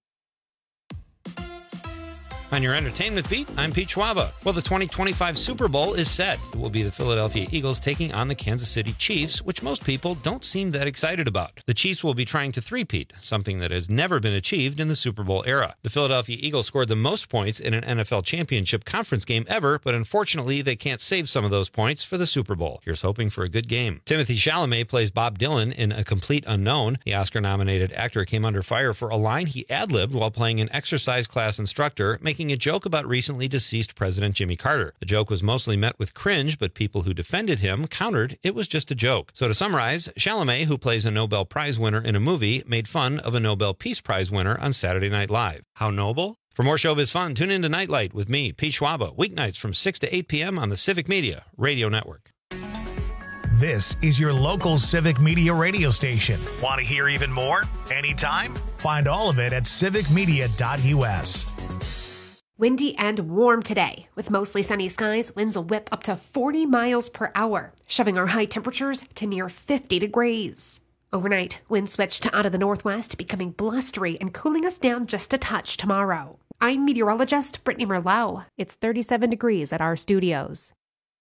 [SPEAKER 21] On your entertainment beat, I'm Pete Schwaba. Well, the twenty twenty-five Super Bowl is set. It will be the Philadelphia Eagles taking on the Kansas City Chiefs, which most people don't seem that excited about. The Chiefs will be trying to three-peat, something that has never been achieved in the Super Bowl era. The Philadelphia Eagles scored the most points in an N F L championship conference game ever, but unfortunately, they can't save some of those points for the Super Bowl. Here's hoping for a good game. Timothée Chalamet plays Bob Dylan in A Complete Unknown. The Oscar-nominated actor came under fire for a line he ad-libbed while playing an exercise class instructor, making a joke about recently deceased President Jimmy Carter. The joke was mostly met with cringe, but people who defended him countered it was just a joke. So to summarize, Chalamet, who plays a Nobel Prize winner in a movie, made fun of a Nobel Peace Prize winner on Saturday Night Live. How noble? For more showbiz fun, tune in to Nightlight with me, Pete Schwaba, weeknights from six to eight p.m. on the Civic Media Radio Network.
[SPEAKER 1] This is your local Civic Media radio station. Want to hear even more? Anytime? Find all of it at civic media dot u s.
[SPEAKER 8] Windy and warm today, with mostly sunny skies, winds will whip up to forty miles per hour, shoving our high temperatures to near fifty degrees. Overnight, winds switch to out of the northwest, becoming blustery and cooling us down just a touch tomorrow. I'm meteorologist Brittany Merlot. It's thirty-seven degrees at our studios.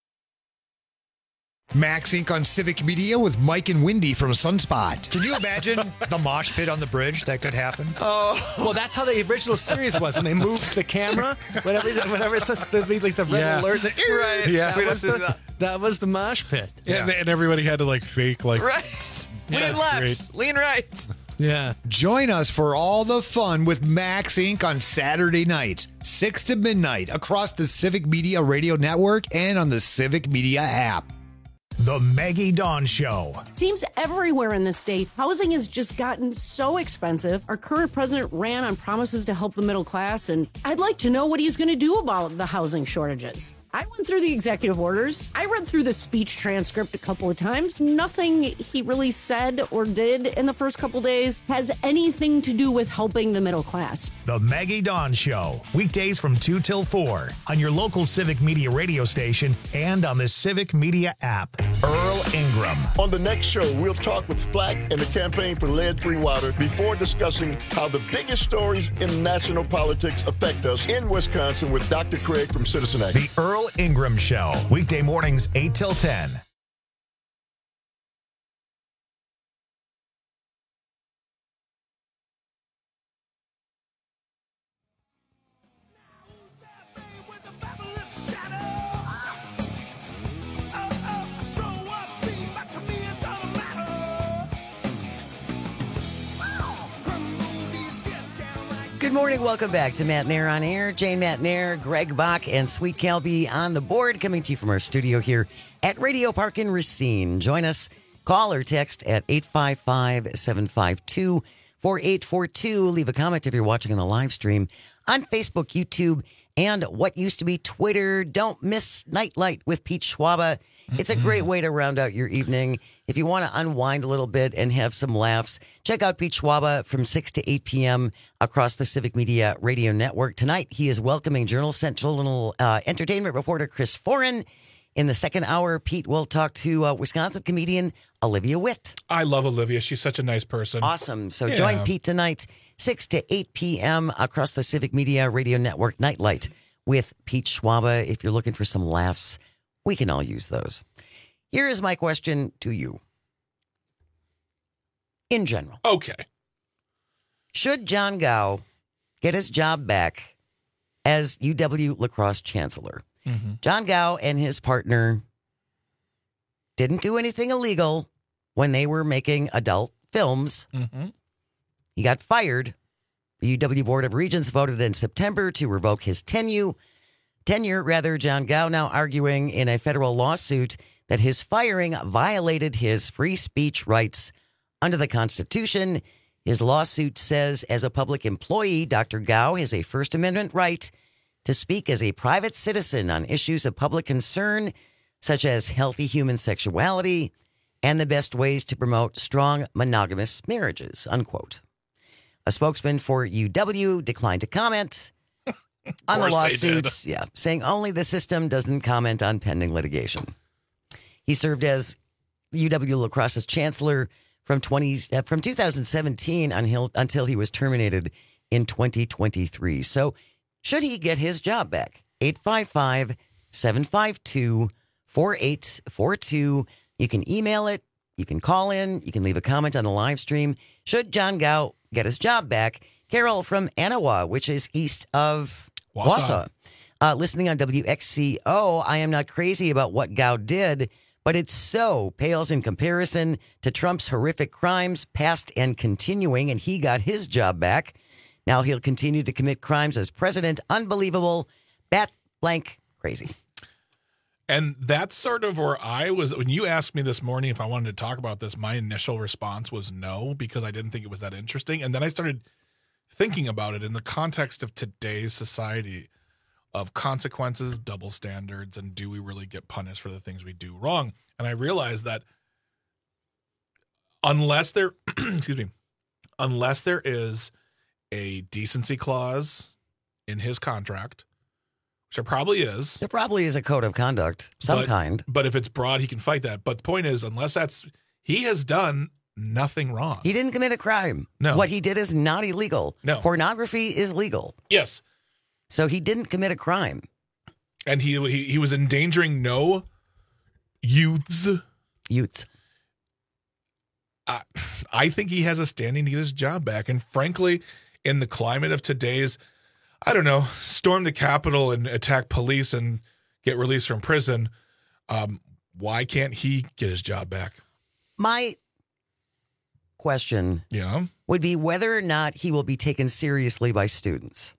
[SPEAKER 5] Max Incorporated on Civic Media with Mike and Wendy from Sunspot.
[SPEAKER 23] Can you imagine the mosh pit on the bridge? That could happen.
[SPEAKER 24] Oh, well, that's how the original series was when they moved the camera. Whenever, whenever it's the, the, like the red
[SPEAKER 23] Yeah.
[SPEAKER 24] alert, the,
[SPEAKER 23] Right.
[SPEAKER 24] That,
[SPEAKER 23] Yeah.
[SPEAKER 24] was the, that was the mosh pit.
[SPEAKER 25] Yeah. And, and everybody had to like fake like
[SPEAKER 24] Right.
[SPEAKER 23] Lean
[SPEAKER 24] Yeah.
[SPEAKER 23] left,
[SPEAKER 24] Great.
[SPEAKER 23] lean right.
[SPEAKER 24] Yeah.
[SPEAKER 5] Join us for all the fun with Max Incorporated on Saturday nights, six to midnight, across the Civic Media Radio Network and on the Civic Media app.
[SPEAKER 1] The Maggie Dawn Show.
[SPEAKER 26] Seems everywhere in the state, housing has just gotten so expensive. Our current president ran on promises to help the middle class, and I'd like to know what he's going to do about the housing shortages. I went through the executive orders. I read through the speech transcript a couple of times. Nothing he really said or did in the first couple days has anything to do with helping the middle class.
[SPEAKER 1] The Maggie Dawn Show. Weekdays from two till four on your local Civic Media radio station and on the Civic Media app. Earl Ingram.
[SPEAKER 27] On the next show, we'll talk with Flack and the campaign for lead-free water before discussing how the biggest stories in national politics affect us in Wisconsin with Doctor Craig from Citizen Action.
[SPEAKER 1] The Earl Ingram Show. Weekday mornings, eight till ten.
[SPEAKER 2] Show up
[SPEAKER 13] Good morning. Welcome back to Matt Nair on Air. Jane Matt Nair, Greg Bach, and Sweet Calby on the board, coming to you from our studio here at Radio Park in Racine. Join us. Call or text at eight five five, seven five two, four eight four two. Leave a comment if you're watching on the live stream on Facebook, YouTube, and what used to be Twitter. Don't miss Nightlight with Pete Schwaba. It's a great way to round out your evening. If you want to unwind a little bit and have some laughs, check out Pete Schwaba from six to eight p.m. across the Civic Media Radio Network. Tonight, he is welcoming Journal Central uh, entertainment reporter Chris Foran. In the second hour, Pete will talk to uh, Wisconsin comedian Olivia Witt.
[SPEAKER 17] I love Olivia. She's such a nice person.
[SPEAKER 13] Awesome. So
[SPEAKER 17] Yeah.
[SPEAKER 13] join Pete tonight, six to eight p.m. across the Civic Media Radio Network Nightlight with Pete Schwaba. If you're looking for some laughs, we can all use those. Here is my question to you. In general.
[SPEAKER 17] Okay.
[SPEAKER 13] Should John Gow get his job back as U W lacrosse chancellor?
[SPEAKER 17] Mm-hmm.
[SPEAKER 13] John Gow and his partner didn't do anything illegal when they were making adult films.
[SPEAKER 17] Mm-hmm.
[SPEAKER 13] He got fired. The U W Board of Regents voted in September to revoke his tenure. Tenure, rather, John Gow now arguing in a federal lawsuit that his firing violated his free speech rights under the Constitution. His lawsuit says as a public employee, Doctor Gow has a First Amendment right to speak as a private citizen on issues of public concern, such as healthy human sexuality and the best ways to promote strong monogamous marriages, unquote. A spokesman for U W declined to comment on the
[SPEAKER 17] course they did.
[SPEAKER 13] lawsuits, yeah, saying only the system doesn't comment on pending litigation. He served as U W Lacrosse's chancellor from twenty uh, from two thousand seventeen until, until he was terminated in twenty twenty-three. So should he get his job back? eight five five, seven five two, four eight four two. You can email it. You can call in. You can leave a comment on the live stream. Should John Gow get his job back? Carol from Anawa, which is east of Wausau, uh, listening on W X C O. I am not crazy about what Gow did, but it so pales in comparison to Trump's horrific crimes, past and continuing, and he got his job back. Now he'll continue to commit crimes as president. Unbelievable. Bat blank crazy.
[SPEAKER 17] And that's sort of where I was. When you asked me this morning if I wanted to talk about this, my initial response was no, because I didn't think it was that interesting. And then I started thinking about it in the context of today's society of consequences, double standards, and do we really get punished for the things we do wrong? And I realized that unless there, excuse me, unless there is a decency clause in his contract, which there probably is.
[SPEAKER 13] There probably is a code of conduct, some
[SPEAKER 17] but,
[SPEAKER 13] kind.
[SPEAKER 17] But if it's broad, he can fight that. But the point is, unless that's, he has done nothing wrong.
[SPEAKER 13] He didn't commit a crime.
[SPEAKER 17] No.
[SPEAKER 13] What he did is not illegal.
[SPEAKER 17] No.
[SPEAKER 13] Pornography is legal.
[SPEAKER 17] Yes.
[SPEAKER 13] So he didn't commit a crime.
[SPEAKER 17] And he he, he was endangering no youths.
[SPEAKER 13] Youths.
[SPEAKER 17] I, I think he has a standing to get his job back. And frankly, in the climate of today's, I don't know, storm the Capitol and attack police and get released from prison, um, why can't he get his job back?
[SPEAKER 13] My question
[SPEAKER 17] yeah.
[SPEAKER 13] would be whether or not he will be taken seriously by students.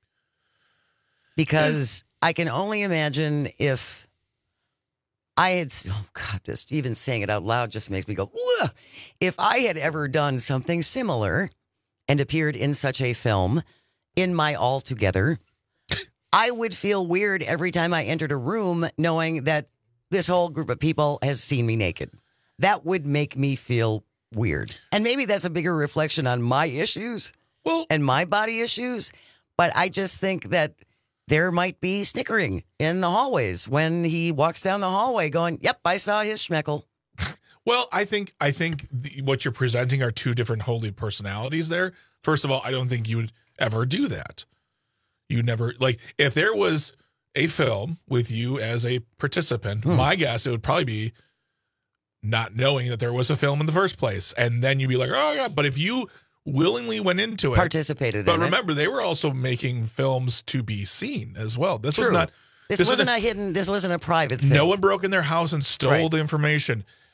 [SPEAKER 13] Because I can only imagine if I had, oh God, this even saying it out loud just makes me go, ugh. If I had ever done something similar and appeared in such a film in my All Together, I would feel weird every time I entered a room knowing that this whole group of people has seen me naked. That would make me feel weird. And maybe that's a bigger reflection on my issues
[SPEAKER 17] well,
[SPEAKER 13] and my body issues. But I just think that there might be snickering in the hallways when he walks down the hallway going, yep, I saw his schmeckle.
[SPEAKER 17] Well, I think I think the, what you're presenting are two different holy personalities there. First of all, I don't think you would ever do that. You never, like, if there was a film with you as a participant, hmm. my guess it would probably be not knowing that there was a film in the first place. And then you'd be like, oh, yeah. But if you willingly went into it.
[SPEAKER 13] Participated
[SPEAKER 17] but
[SPEAKER 13] in
[SPEAKER 17] remember,
[SPEAKER 13] it.
[SPEAKER 17] they were also making films to be seen as well. This
[SPEAKER 13] True.
[SPEAKER 17] was not.
[SPEAKER 13] This,
[SPEAKER 17] this
[SPEAKER 13] wasn't
[SPEAKER 17] was
[SPEAKER 13] a hidden, this wasn't a private thing.
[SPEAKER 17] No one broke in their house and stole
[SPEAKER 13] right.
[SPEAKER 17] the information.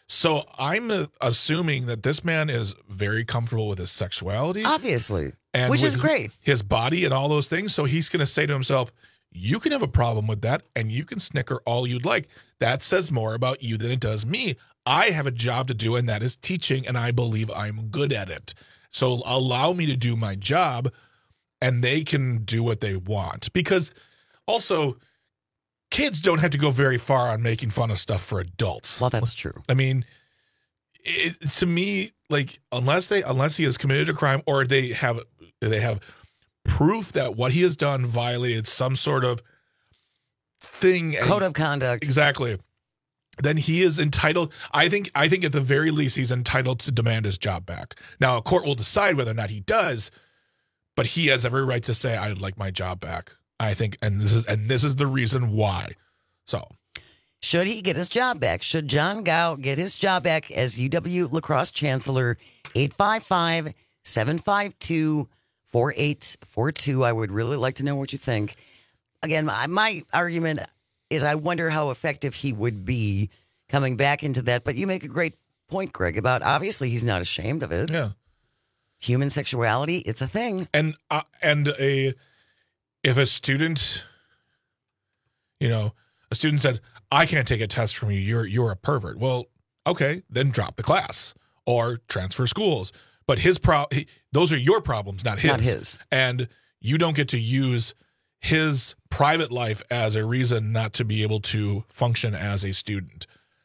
[SPEAKER 17] So I'm uh, assuming that this man is very comfortable with his sexuality.
[SPEAKER 13] Obviously.
[SPEAKER 17] And
[SPEAKER 13] Which
[SPEAKER 17] with
[SPEAKER 13] is great.
[SPEAKER 17] His body and all those things. So he's going to say to himself, you can have a problem with that and you can snicker all you'd like. That says more about you than it does me. I have a job to do, and that is teaching, and I believe I'm good at it. So allow me to do my job, and they can do what they want. Because also, kids don't have to go very far on making fun of stuff for adults.
[SPEAKER 13] Well, that's true.
[SPEAKER 17] I mean, it, to me, like unless they unless he has committed a crime or they have they have proof that what he has done violated some sort of thing,
[SPEAKER 13] code of conduct,
[SPEAKER 17] exactly, then he is entitled. I think. I think at the very least, he's entitled to demand his job back. Now, a court will decide whether or not he does, but he has every right to say, "I'd like my job back." I think, and this is and this is the reason why. So,
[SPEAKER 13] should he get his job back? Should John Gow get his job back as U W La Crosse Chancellor? eight five five, seven five two, four eight four two. I would really like to know what you think. Again, my, my argument is I wonder how effective he would be coming back into that. But you make a great point, Greg, about obviously he's not ashamed of it.
[SPEAKER 17] Yeah.
[SPEAKER 13] Human sexuality, it's a thing.
[SPEAKER 17] And uh, and a if a student, you know, a student said, I can't take a test from you, you're you're a pervert. Well, okay, then drop the class or transfer schools. But his pro he, those are your problems, not his.
[SPEAKER 13] Not his.
[SPEAKER 17] And you don't get to use his private life as a reason not to be able to function as a student.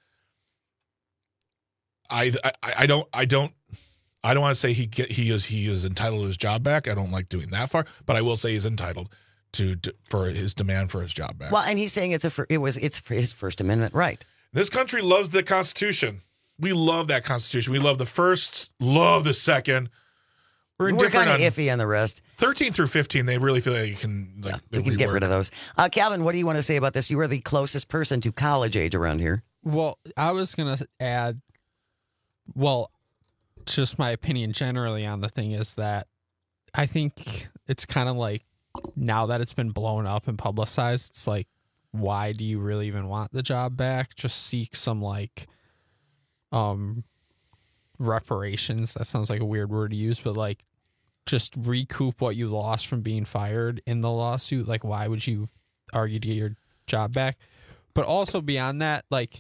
[SPEAKER 17] I I, I don't I don't I don't want to say he get he is he is entitled to his job back. I don't like doing that far, but I will say he's entitled to, to for his demand for his job back.
[SPEAKER 13] Well, and he's saying it's a it was it's his First Amendment right.
[SPEAKER 17] This country loves the Constitution. We love that Constitution. We love the first, love the second. We're indifferent
[SPEAKER 13] kind of
[SPEAKER 17] on
[SPEAKER 13] iffy on the rest.
[SPEAKER 17] thirteen through fifteen, they really feel like you can like
[SPEAKER 13] Yeah, we can get
[SPEAKER 17] rework.
[SPEAKER 13] rid of those. Uh, Calvin, what do you want to say about this? You are the closest person to college age around here.
[SPEAKER 6] Well, I was going to add, well, just my opinion generally on the thing is that I think it's kind of like now that it's been blown up and publicized, it's like, why do you really even want the job back? Just seek some like um reparations. That sounds like a weird word to use, but like just recoup what you lost from being fired in the lawsuit. Like, why would you argue to get your job back? But also beyond that, like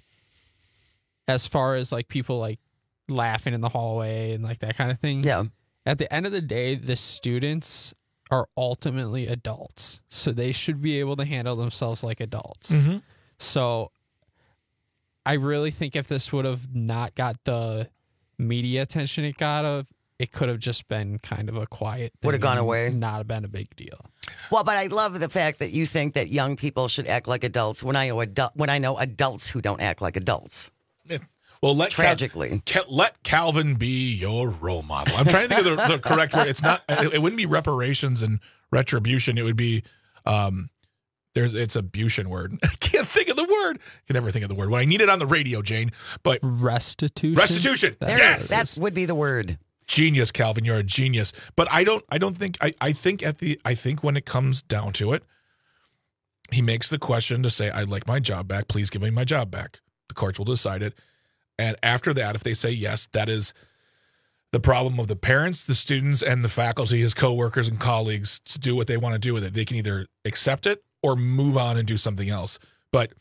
[SPEAKER 6] as far as like people like laughing in the hallway and like that kind of thing.
[SPEAKER 13] Yeah.
[SPEAKER 6] At the end of the day, the students are ultimately adults, so they should be able to handle themselves like adults.
[SPEAKER 17] Mm-hmm.
[SPEAKER 6] So I really think if this would have not got the media attention it got, of it could have just been kind of a quiet thing.
[SPEAKER 13] Would have gone
[SPEAKER 6] and
[SPEAKER 13] away.
[SPEAKER 6] Not have been a big deal.
[SPEAKER 13] Well, but I love the fact that you think that young people should act like adults when I know adult, when I know adults who don't act like adults.
[SPEAKER 17] Yeah. Well, let
[SPEAKER 13] Tragically.
[SPEAKER 17] Cal- Cal- let Calvin be your role model. I'm trying to think of the, the correct word. It's not. It, it wouldn't be reparations and retribution. It would be. Um, there's. It's a Bushin word. I can't think of the word. I can never think of the word when I need it on the radio, Jane. But
[SPEAKER 6] restitution.
[SPEAKER 17] Restitution.
[SPEAKER 6] That's
[SPEAKER 17] Yes,
[SPEAKER 13] that would be the word.
[SPEAKER 17] Genius, Calvin. You're a genius. But I don't. I don't think. I. I think at the. I think when it comes down to it, he makes the question to say, "I'd like my job back. Please give me my job back." The courts will decide it. And after that, if they say yes, that is the problem of the parents, the students, and the faculty, his coworkers and colleagues to do what they want to do with it. They can either accept it or move on and do something else. But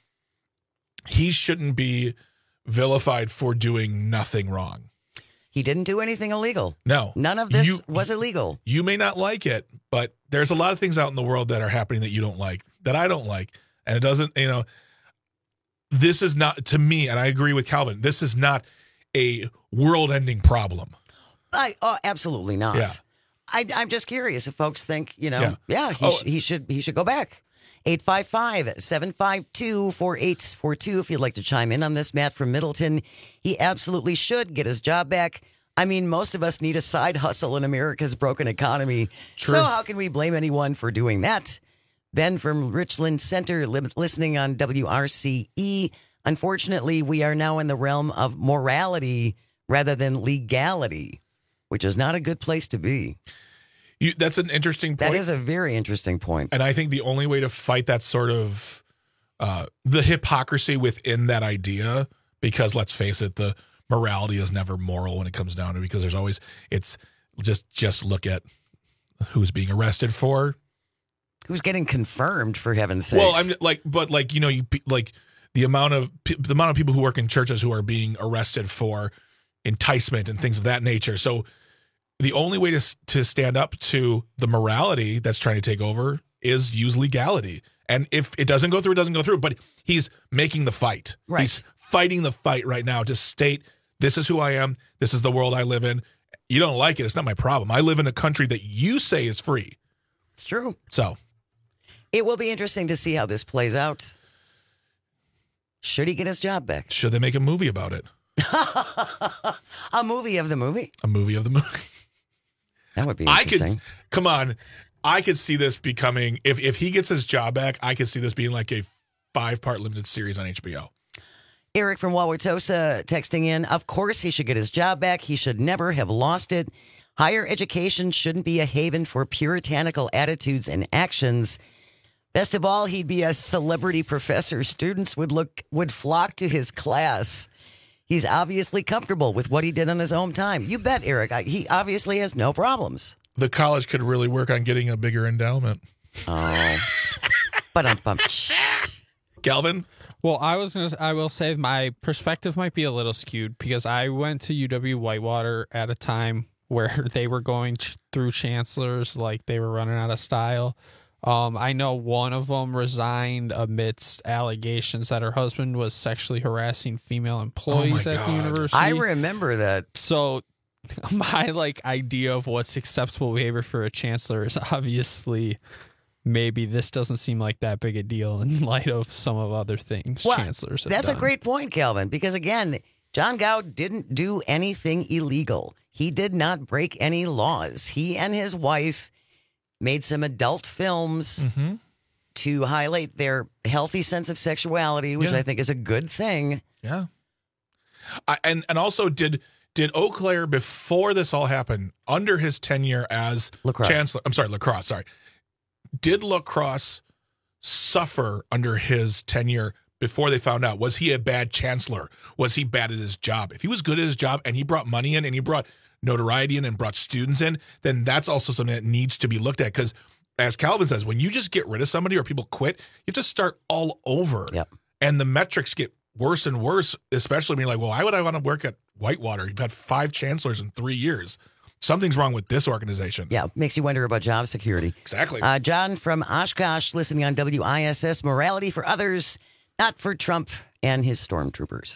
[SPEAKER 17] he shouldn't be vilified for doing nothing wrong.
[SPEAKER 13] He didn't do anything illegal.
[SPEAKER 17] No.
[SPEAKER 13] None of this
[SPEAKER 17] You-
[SPEAKER 13] was illegal.
[SPEAKER 17] You may not like it, but there's a lot of things out in the world that are happening that you don't like, that I don't like. And it doesn't, you know, this is not, to me, and I agree with Calvin, this is not a world-ending problem.
[SPEAKER 13] I, oh, absolutely not.
[SPEAKER 17] Yeah.
[SPEAKER 13] I, I'm just curious if folks think, you know,
[SPEAKER 17] Yeah.
[SPEAKER 13] yeah, he,
[SPEAKER 17] Oh.
[SPEAKER 13] sh- he should he should go back. eight five five, seven five two, four eight four two if you'd like to chime in on this. Matt from Middleton, he absolutely should get his job back. I mean, most of us need a side hustle in America's broken economy.
[SPEAKER 17] True.
[SPEAKER 13] So how can we blame anyone for doing that? Ben from Richland Center, li- listening on W R C E. Unfortunately, we are now in the realm of morality rather than legality, which is not a good place to be.
[SPEAKER 17] You, that's an interesting point.
[SPEAKER 13] That is a very interesting point.
[SPEAKER 17] And I think the only way to fight that sort of uh, the hypocrisy within that idea, because let's face it, the morality is never moral when it comes down to it, because there's always it's just just look at who's being arrested for,
[SPEAKER 13] who's getting confirmed, for heaven's sakes.
[SPEAKER 17] Well, I'm like, but like you know, you like the amount of the amount of people who work in churches who are being arrested for enticement and things of that nature. So the only way to to stand up to the morality that's trying to take over is use legality. And if it doesn't go through, it doesn't go through. But he's making the fight.
[SPEAKER 13] Right.
[SPEAKER 17] He's fighting the fight right now to state, this is who I am. This is the world I live in. You don't like it, it's not my problem. I live in a country that you say is free.
[SPEAKER 13] It's true.
[SPEAKER 17] So
[SPEAKER 13] it will be interesting to see how this plays out. Should he get his job back?
[SPEAKER 17] Should they make a movie about it?
[SPEAKER 13] A movie of the movie?
[SPEAKER 17] A movie of the movie.
[SPEAKER 13] That would be
[SPEAKER 17] I
[SPEAKER 13] interesting.
[SPEAKER 17] could, come on. I could see this becoming, if, if he gets his job back, I could see this being like a five-part limited series on H B O.
[SPEAKER 13] Eric from Wauwatosa texting in, of course he should get his job back. He should never have lost it. Higher education shouldn't be a haven for puritanical attitudes and actions. Best of all, he'd be a celebrity professor. Students would look would flock to his class. He's obviously comfortable with what he did on his own time. You bet, Eric. I, he obviously has no problems.
[SPEAKER 17] The college could really work on getting a bigger endowment.
[SPEAKER 13] Oh. But I'm pumped.
[SPEAKER 17] Calvin?
[SPEAKER 6] Well, I was gonna. I will say my perspective might be a little skewed because I went to U W Whitewater at a time where they were going ch- through chancellors like they were running out of style. Um, I know one of them resigned amidst allegations that her husband was sexually harassing female employees
[SPEAKER 17] Oh my
[SPEAKER 6] at the
[SPEAKER 17] God.
[SPEAKER 6] university.
[SPEAKER 13] I remember that.
[SPEAKER 6] So my like idea of what's acceptable behavior for a chancellor is obviously maybe this doesn't seem like that big a deal in light of some of other things
[SPEAKER 13] Well,
[SPEAKER 6] chancellors have
[SPEAKER 13] That's
[SPEAKER 6] done.
[SPEAKER 13] a great point, Calvin, because again, John Gow didn't do anything illegal. He did not break any laws. He and his wife made some adult films
[SPEAKER 17] Mm-hmm.
[SPEAKER 13] to highlight their healthy sense of sexuality, which
[SPEAKER 17] Yeah.
[SPEAKER 13] I think is a good thing.
[SPEAKER 17] Yeah. I, and and also, did did Eau Claire, before this all happened, under his tenure as
[SPEAKER 13] Lacrosse.
[SPEAKER 17] chancellor, I'm sorry, Lacrosse, sorry, did Lacrosse suffer under his tenure before they found out? Was he a bad chancellor? Was he bad at his job? If he was good at his job and he brought money in and he brought notoriety in and brought students in, then that's also something that needs to be looked at. Because as Calvin says, when you just get rid of somebody or people quit, you have to start all over.
[SPEAKER 13] Yep.
[SPEAKER 17] And the metrics get worse and worse, especially when you're like, well, why would I want to work at Whitewater? You've had five chancellors in three years. Something's wrong with this organization.
[SPEAKER 13] Yeah, makes you wonder about job security.
[SPEAKER 17] Exactly.
[SPEAKER 13] Uh, John from Oshkosh, listening on W I S S, morality for others, not for Trump and his stormtroopers.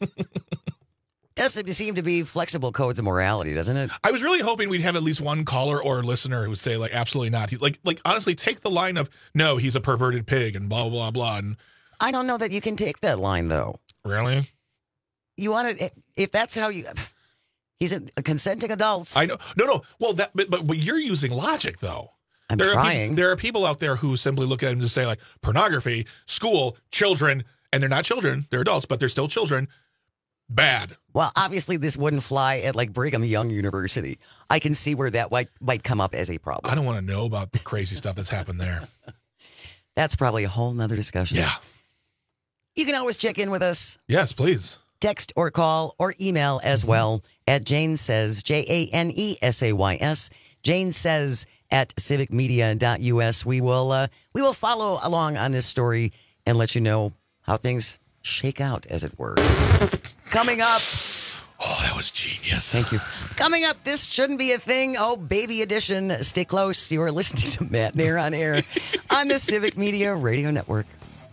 [SPEAKER 13] Doesn't seem to be flexible codes of morality, doesn't it?
[SPEAKER 17] I was really hoping we'd have at least one caller or listener who would say, like, absolutely not. He, like, like honestly, take the line of, no, he's a perverted pig and blah, blah, blah. And
[SPEAKER 13] I don't know that you can take that line, though.
[SPEAKER 17] really?
[SPEAKER 13] You want to, if that's how you, he's a, a consenting adults.
[SPEAKER 17] I know. No, no. Well, that, but, but, but you're using logic, though.
[SPEAKER 13] I'm
[SPEAKER 17] there Are
[SPEAKER 13] trying.
[SPEAKER 17] people, there are people out there who simply look at him and just say, like, pornography, school, children, and they're not children. They're adults, but they're still children. Bad.
[SPEAKER 13] Well, obviously, this wouldn't fly at like Brigham Young University. I can see where that might, might come up as a problem.
[SPEAKER 17] I don't want to know about the crazy stuff that's happened there.
[SPEAKER 13] That's probably a whole nother discussion.
[SPEAKER 17] Yeah.
[SPEAKER 13] You can always check in with us.
[SPEAKER 17] Yes, please.
[SPEAKER 13] Text or call or email as well at Jane Says, J A N E S A Y S, Jane Says at civic media dot U S. We will, uh, we will follow along on this story and let you know how things shake out, as it were. Coming up.
[SPEAKER 17] Oh, that was genius.
[SPEAKER 13] Thank you. Coming up, this shouldn't be a thing. Oh, baby edition. Stay close. You are listening to Matt Nair on air on the Civic Media Radio Network.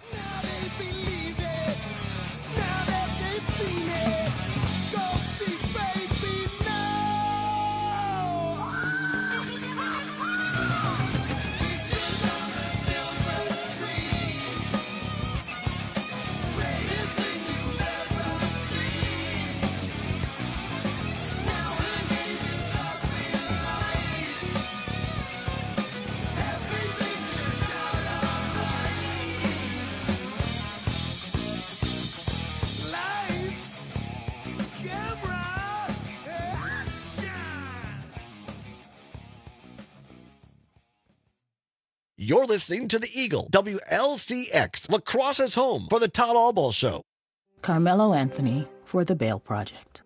[SPEAKER 7] You're listening to the Eagle, W L C X, La Crosse's home for the Todd Albaugh Show.
[SPEAKER 9] Carmelo Anthony for the Bail Project.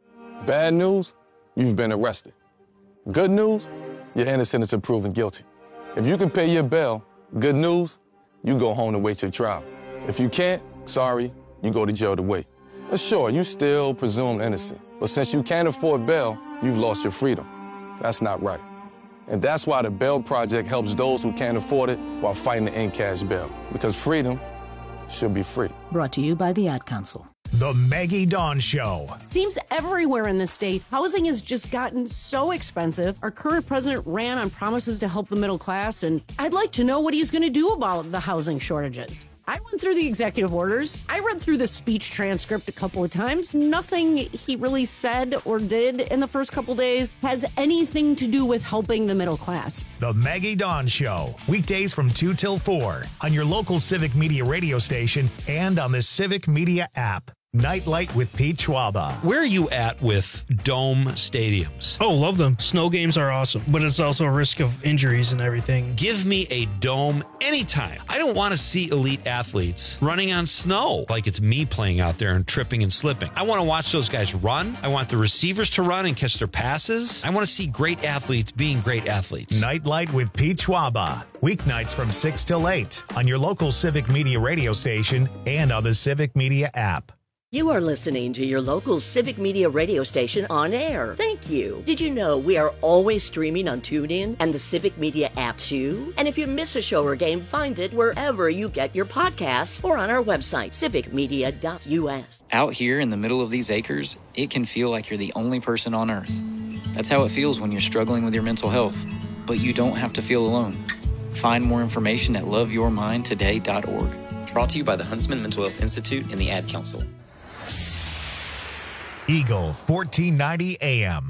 [SPEAKER 9] Bad news, you've been arrested. Good news, you're innocent until proven guilty. If you can pay your bail, good news, you go home to wait your trial. If you can't, sorry, you go to jail to wait. But sure, you still presumed innocent. But since you can't afford bail, you've lost your freedom. That's not right. And that's why the Bail Project helps those who can't afford it while fighting to end cash bail. Because freedom should be free.
[SPEAKER 10] Brought to you by the Ad Council.
[SPEAKER 1] The Maggie Dawn Show.
[SPEAKER 26] Seems everywhere in the state, housing has just gotten so expensive. Our current president ran on promises to help the middle class, and I'd like to know what he's going to do about the housing shortages. I went through the executive orders. I read through the speech transcript a couple of times. Nothing he really said or did in the first couple days has anything to do with helping the middle class.
[SPEAKER 1] The Maggie Dawn Show. Weekdays from two till four on your local Civic Media radio station and on the Civic Media app. Nightlight with Pete Schwaba.
[SPEAKER 21] Where are you at with dome stadiums?
[SPEAKER 11] Oh, love them. Snow games are awesome, but it's also a risk of injuries and everything.
[SPEAKER 21] Give me a dome anytime. I don't want to see elite athletes running on snow like it's me playing out there and tripping and slipping. I want to watch those guys run. I want the receivers to run and catch their passes. I want to see great athletes being great athletes.
[SPEAKER 1] Nightlight with Pete Schwaba. Weeknights from six till eight on your local Civic Media radio station and on the Civic Media app.
[SPEAKER 12] You are listening to your local Civic Media radio station on air. Thank you. Did you know we are always streaming on TuneIn and the Civic Media app too? And if you miss a show or game, find it wherever you get your podcasts or on our website, civic media dot u s.
[SPEAKER 14] Out here in the middle of these acres, it can feel like you're the only person on earth. That's how it feels when you're struggling with your mental health. But you don't have to feel alone. Find more information at love your mind today dot org. Brought to you by the Huntsman Mental Health Institute and the Ad Council.
[SPEAKER 1] Eagle fourteen ninety A M.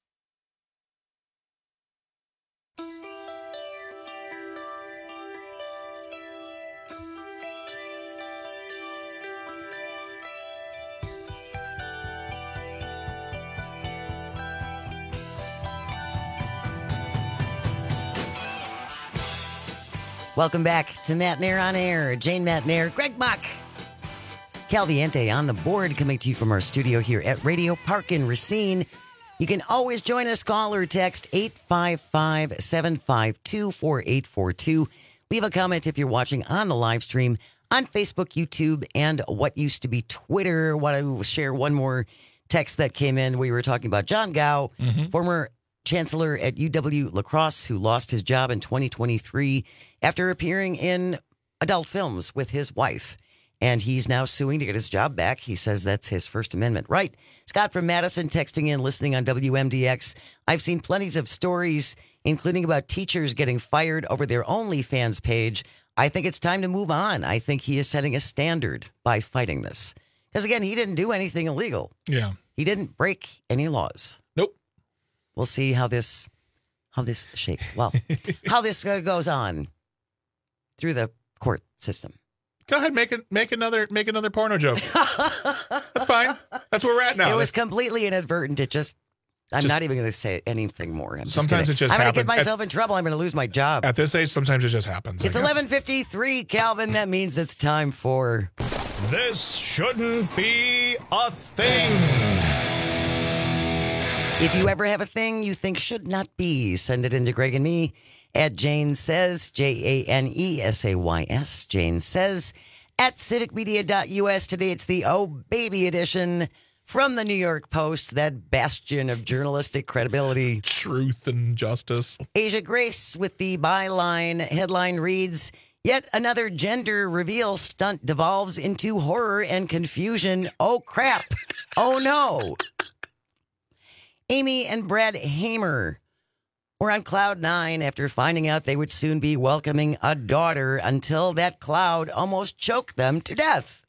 [SPEAKER 13] Welcome back to Matt Nair on Air. Jane Matt Nair, Greg Bach, Calviente on the board, coming to you from our studio here at Radio Park in Racine. You can always join us. Call or text eight five five, seven five two, four eight four two. Leave a comment if you're watching on the live stream on Facebook, YouTube, and what used to be Twitter. Want to share one more text that came in. We were talking about John Gow,
[SPEAKER 17] Mm-hmm.
[SPEAKER 13] former chancellor at U W La Crosse, who lost his job in twenty twenty-three after appearing in adult films with his wife. And he's now suing to get his job back. He says that's his First Amendment right. Scott from Madison texting in, listening on W M D X. I've seen plenty of stories, including about teachers getting fired over their OnlyFans page. I think it's time to move on. I think he is setting a standard by fighting this. Because, again, he didn't do anything illegal.
[SPEAKER 17] Yeah.
[SPEAKER 13] He didn't break any laws.
[SPEAKER 17] Nope.
[SPEAKER 13] We'll see how this, how this shakes. Well, how this uh, goes on through the court system.
[SPEAKER 17] Go ahead, make it, make another, make another porno joke. That's fine. That's where we're at now.
[SPEAKER 13] It was completely inadvertent. It just, I'm
[SPEAKER 17] Just-
[SPEAKER 13] not even going to say anything more. I'm just
[SPEAKER 17] Sometimes
[SPEAKER 13] gonna-
[SPEAKER 17] it just
[SPEAKER 13] I'm going to
[SPEAKER 17] happens.
[SPEAKER 13] get myself in trouble. I'm going to lose my job.
[SPEAKER 17] At this age, sometimes it just happens. I
[SPEAKER 13] It's
[SPEAKER 17] guess.
[SPEAKER 13] eleven fifty-three, Calvin. That means it's time for...
[SPEAKER 1] This shouldn't be a thing.
[SPEAKER 13] If you ever have a thing you think should not be, send it into Greg and me at Jane Says, J A N E S A Y S, Jane Says, at civic media dot u s. Today it's the Oh Baby edition from the New York Post, that bastion of journalistic credibility.
[SPEAKER 17] Truth and justice.
[SPEAKER 13] Asia Grace with the byline. Headline reads, yet another gender reveal stunt devolves into horror and confusion. Oh, crap. Oh, no. Amy and Brad Hamer were on cloud nine after finding out they would soon be welcoming a daughter, until that cloud almost choked them to death.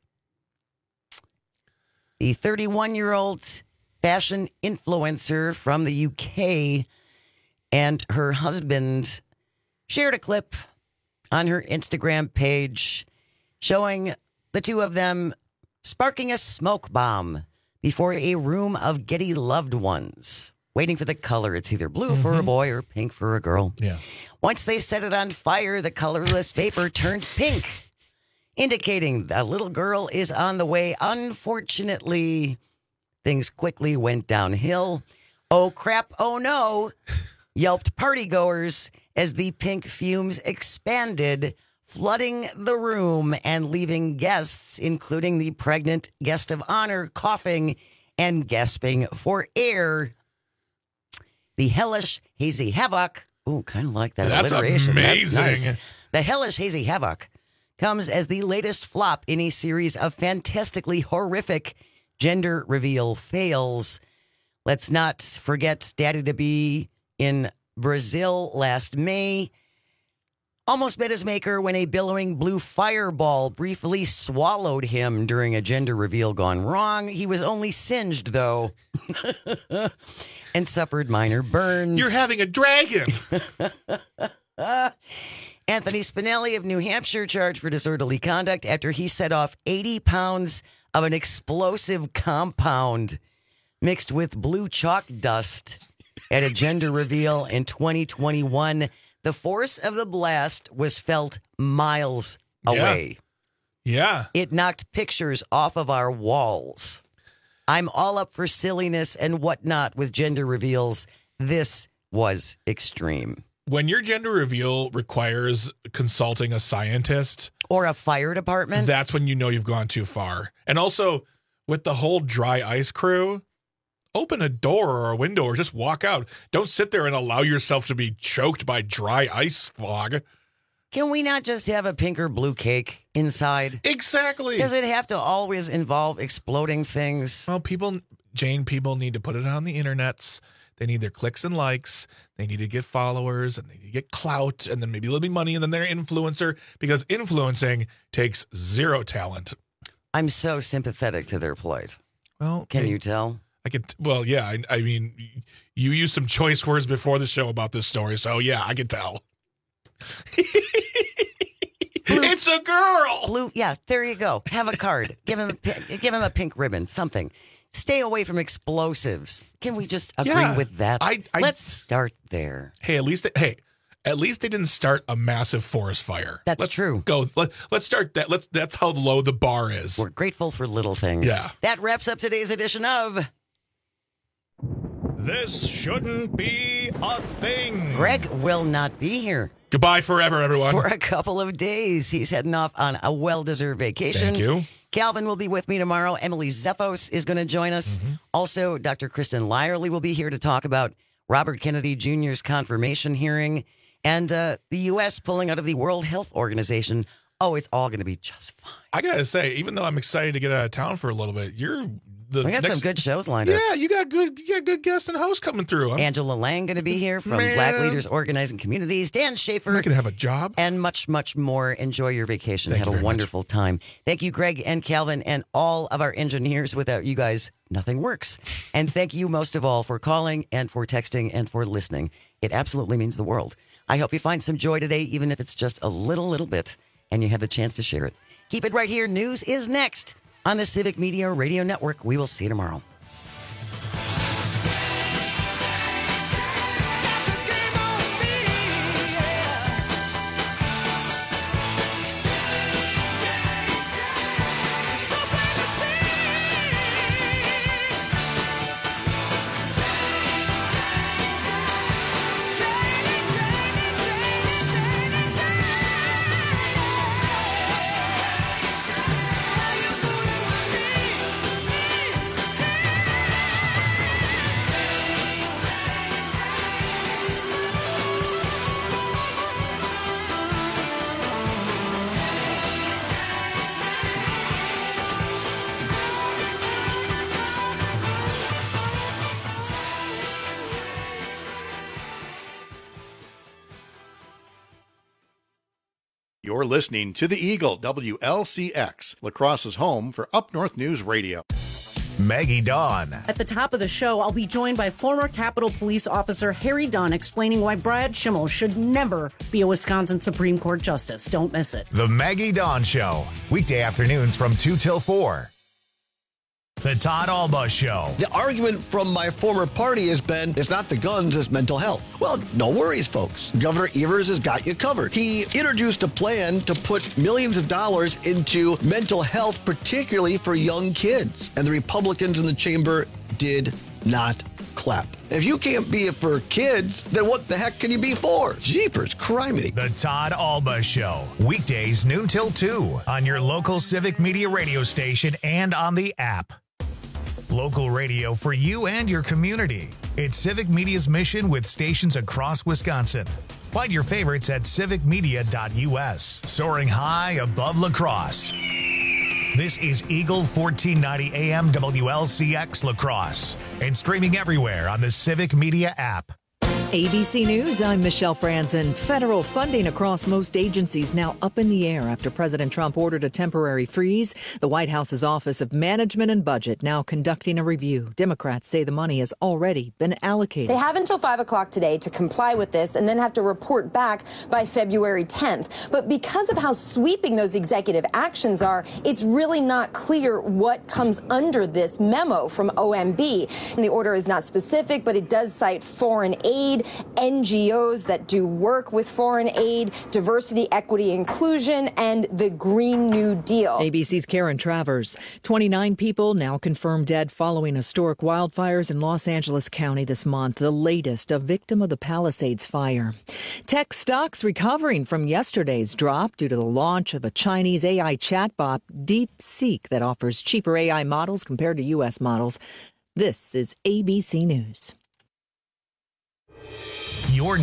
[SPEAKER 13] The thirty-one-year-old fashion influencer from the U K and her husband shared a clip on her Instagram page showing the two of them sparking a smoke bomb before a room of giddy loved ones, waiting for the color. It's either blue for a boy or pink for a girl.
[SPEAKER 17] Yeah.
[SPEAKER 13] Once they set it on fire, the colorless vapor turned pink, indicating a little girl is on the way. Unfortunately, things quickly went downhill. Oh, crap, oh no, yelped partygoers as the pink fumes expanded, flooding the room and leaving guests, including the pregnant guest of honor, coughing and gasping for air. The hellish hazy havoc. Ooh, kind of like that
[SPEAKER 17] That's
[SPEAKER 13] alliteration.
[SPEAKER 17] amazing.
[SPEAKER 13] That's nice. The hellish hazy havoc comes as the latest flop in a series of fantastically horrific gender reveal fails. Let's not forget Daddy to Be in Brazil last May. Almost met his maker when a billowing blue fireball briefly swallowed him during a gender reveal gone wrong. He was only singed, though, and suffered minor burns.
[SPEAKER 17] You're having a dragon.
[SPEAKER 13] Anthony Spinelli of New Hampshire charged for disorderly conduct after he set off eighty pounds of an explosive compound mixed with blue chalk dust at a gender reveal in twenty twenty-one. The force of the blast was felt miles away.
[SPEAKER 17] Yeah.
[SPEAKER 13] It knocked pictures off of our walls. I'm all up for silliness and whatnot with gender reveals. This was extreme.
[SPEAKER 17] When your gender reveal requires consulting a scientist
[SPEAKER 13] or a fire department,
[SPEAKER 17] that's when you know you've gone too far. And also with the whole dry ice crew, open a door or a window or just walk out. Don't sit there and allow yourself to be choked by dry ice fog.
[SPEAKER 13] Can we not just have a pink or blue cake inside?
[SPEAKER 17] Exactly.
[SPEAKER 13] Does it have to always involve exploding things?
[SPEAKER 17] Well, people, Jane, people need to put it on the internets. They need their clicks and likes. They need to get followers and they need to get clout and then maybe living money and then they're influencer because influencing takes zero talent.
[SPEAKER 13] I'm so sympathetic to their plight.
[SPEAKER 17] Well,
[SPEAKER 13] can
[SPEAKER 17] hey,
[SPEAKER 13] you tell?
[SPEAKER 17] I could. Well, yeah. I, I mean, you used some choice words before the show about this story, so yeah, I can tell. It's a girl.
[SPEAKER 13] Blue. Yeah, there you go. Have a card. give him. A, give him a pink ribbon. Something. Stay away from explosives. Can we just agree
[SPEAKER 17] Yeah,
[SPEAKER 13] with that?
[SPEAKER 17] I- I-
[SPEAKER 13] Let's start there.
[SPEAKER 17] Hey, at least. They, hey. At least they didn't start a massive forest fire.
[SPEAKER 13] That's
[SPEAKER 17] let's
[SPEAKER 13] true.
[SPEAKER 17] Go. Let, let's start that. Let's. That's how low the bar is.
[SPEAKER 13] We're grateful for little things.
[SPEAKER 17] Yeah.
[SPEAKER 13] That wraps up today's edition of
[SPEAKER 1] This Shouldn't Be a Thing.
[SPEAKER 13] Greg will not be here
[SPEAKER 17] Goodbye forever, everyone.
[SPEAKER 13] for a couple of days. He's heading off on a well-deserved vacation.
[SPEAKER 17] Thank you.
[SPEAKER 13] Calvin will be with me tomorrow. Emily Zephos is going to join us.
[SPEAKER 17] Mm-hmm.
[SPEAKER 13] Also, Doctor Kristen Lyerly will be here to talk about Robert Kennedy Junior's confirmation hearing and uh, the U S pulling out of the World Health Organization. Oh, it's all going to be just fine.
[SPEAKER 17] I gotta say, even though I'm excited to get out of town for a little bit, you're the
[SPEAKER 13] We got
[SPEAKER 17] next,
[SPEAKER 13] some good shows lined up.
[SPEAKER 17] Yeah, you got good. You got good guests and hosts coming through. I'm,
[SPEAKER 13] Angela Lang going to be here from
[SPEAKER 17] Man.
[SPEAKER 13] Black Leaders Organizing Communities. Dan Schaefer.
[SPEAKER 17] I'm not gonna have a job.
[SPEAKER 13] And much, much more. Enjoy your vacation.
[SPEAKER 17] Thank
[SPEAKER 13] Have
[SPEAKER 17] you
[SPEAKER 13] a
[SPEAKER 17] very
[SPEAKER 13] wonderful time. Thank you, Greg and Calvin, and all of our engineers. Without you guys, nothing works. And thank you most of all for calling and for texting and for listening. It absolutely means the world. I hope you find some joy today, even if it's just a little, little bit, and you have the chance to share it. Keep it right here. News is next on the Civic Media Radio Network. We will see you tomorrow.
[SPEAKER 3] You're listening to The Eagle, W L C X, La Crosse's home for Up North News Radio.
[SPEAKER 1] Maggie Dawn.
[SPEAKER 26] At the top of the show, I'll be joined by former Capitol Police Officer Harry Dunn explaining why Brad Schimmel should never be a Wisconsin Supreme Court Justice. Don't miss it.
[SPEAKER 1] The Maggie Dawn Show. Weekday afternoons from two till four. The Todd Alba Show.
[SPEAKER 7] The argument from my former party has been, it's not the guns, it's mental health. Well, no worries, folks. Governor Evers has got you covered. He introduced a plan to put millions of dollars into mental health, particularly for young kids. And the Republicans in the chamber did not clap. If you can't be it for kids, then what the heck can you be for? Jeepers, criminy.
[SPEAKER 1] The Todd Alba Show. Weekdays noon till two on your local Civic Media radio station and on the app. Local radio for you and your community. It's Civic Media's mission with stations across Wisconsin. Find your favorites at civic media dot u s. Soaring high above La Crosse. This is Eagle fourteen ninety A M W L C X La Crosse and streaming everywhere on the Civic Media app.
[SPEAKER 4] A B C News, I'm Michelle Franzen. Federal funding across most agencies now up in the air after President Trump ordered a temporary freeze. The White House's Office of Management and Budget now conducting a review. Democrats say the money has already been allocated.
[SPEAKER 15] They have until five o'clock today to comply with this and then have to report back by February tenth. But because of how sweeping those executive actions are, it's really not clear what comes under this memo from O M B. And the order is not specific, but it does cite foreign aid, N G Os that do work with foreign aid, diversity, equity, inclusion, and the Green New Deal.
[SPEAKER 4] A B C's Karen Travers. twenty-nine people now confirmed dead following historic wildfires in Los Angeles County this month, the latest a victim of the Palisades fire. Tech stocks recovering from yesterday's drop due to the launch of a Chinese A I chatbot, DeepSeek, that offers cheaper A I models compared to U S models. This is A B C News.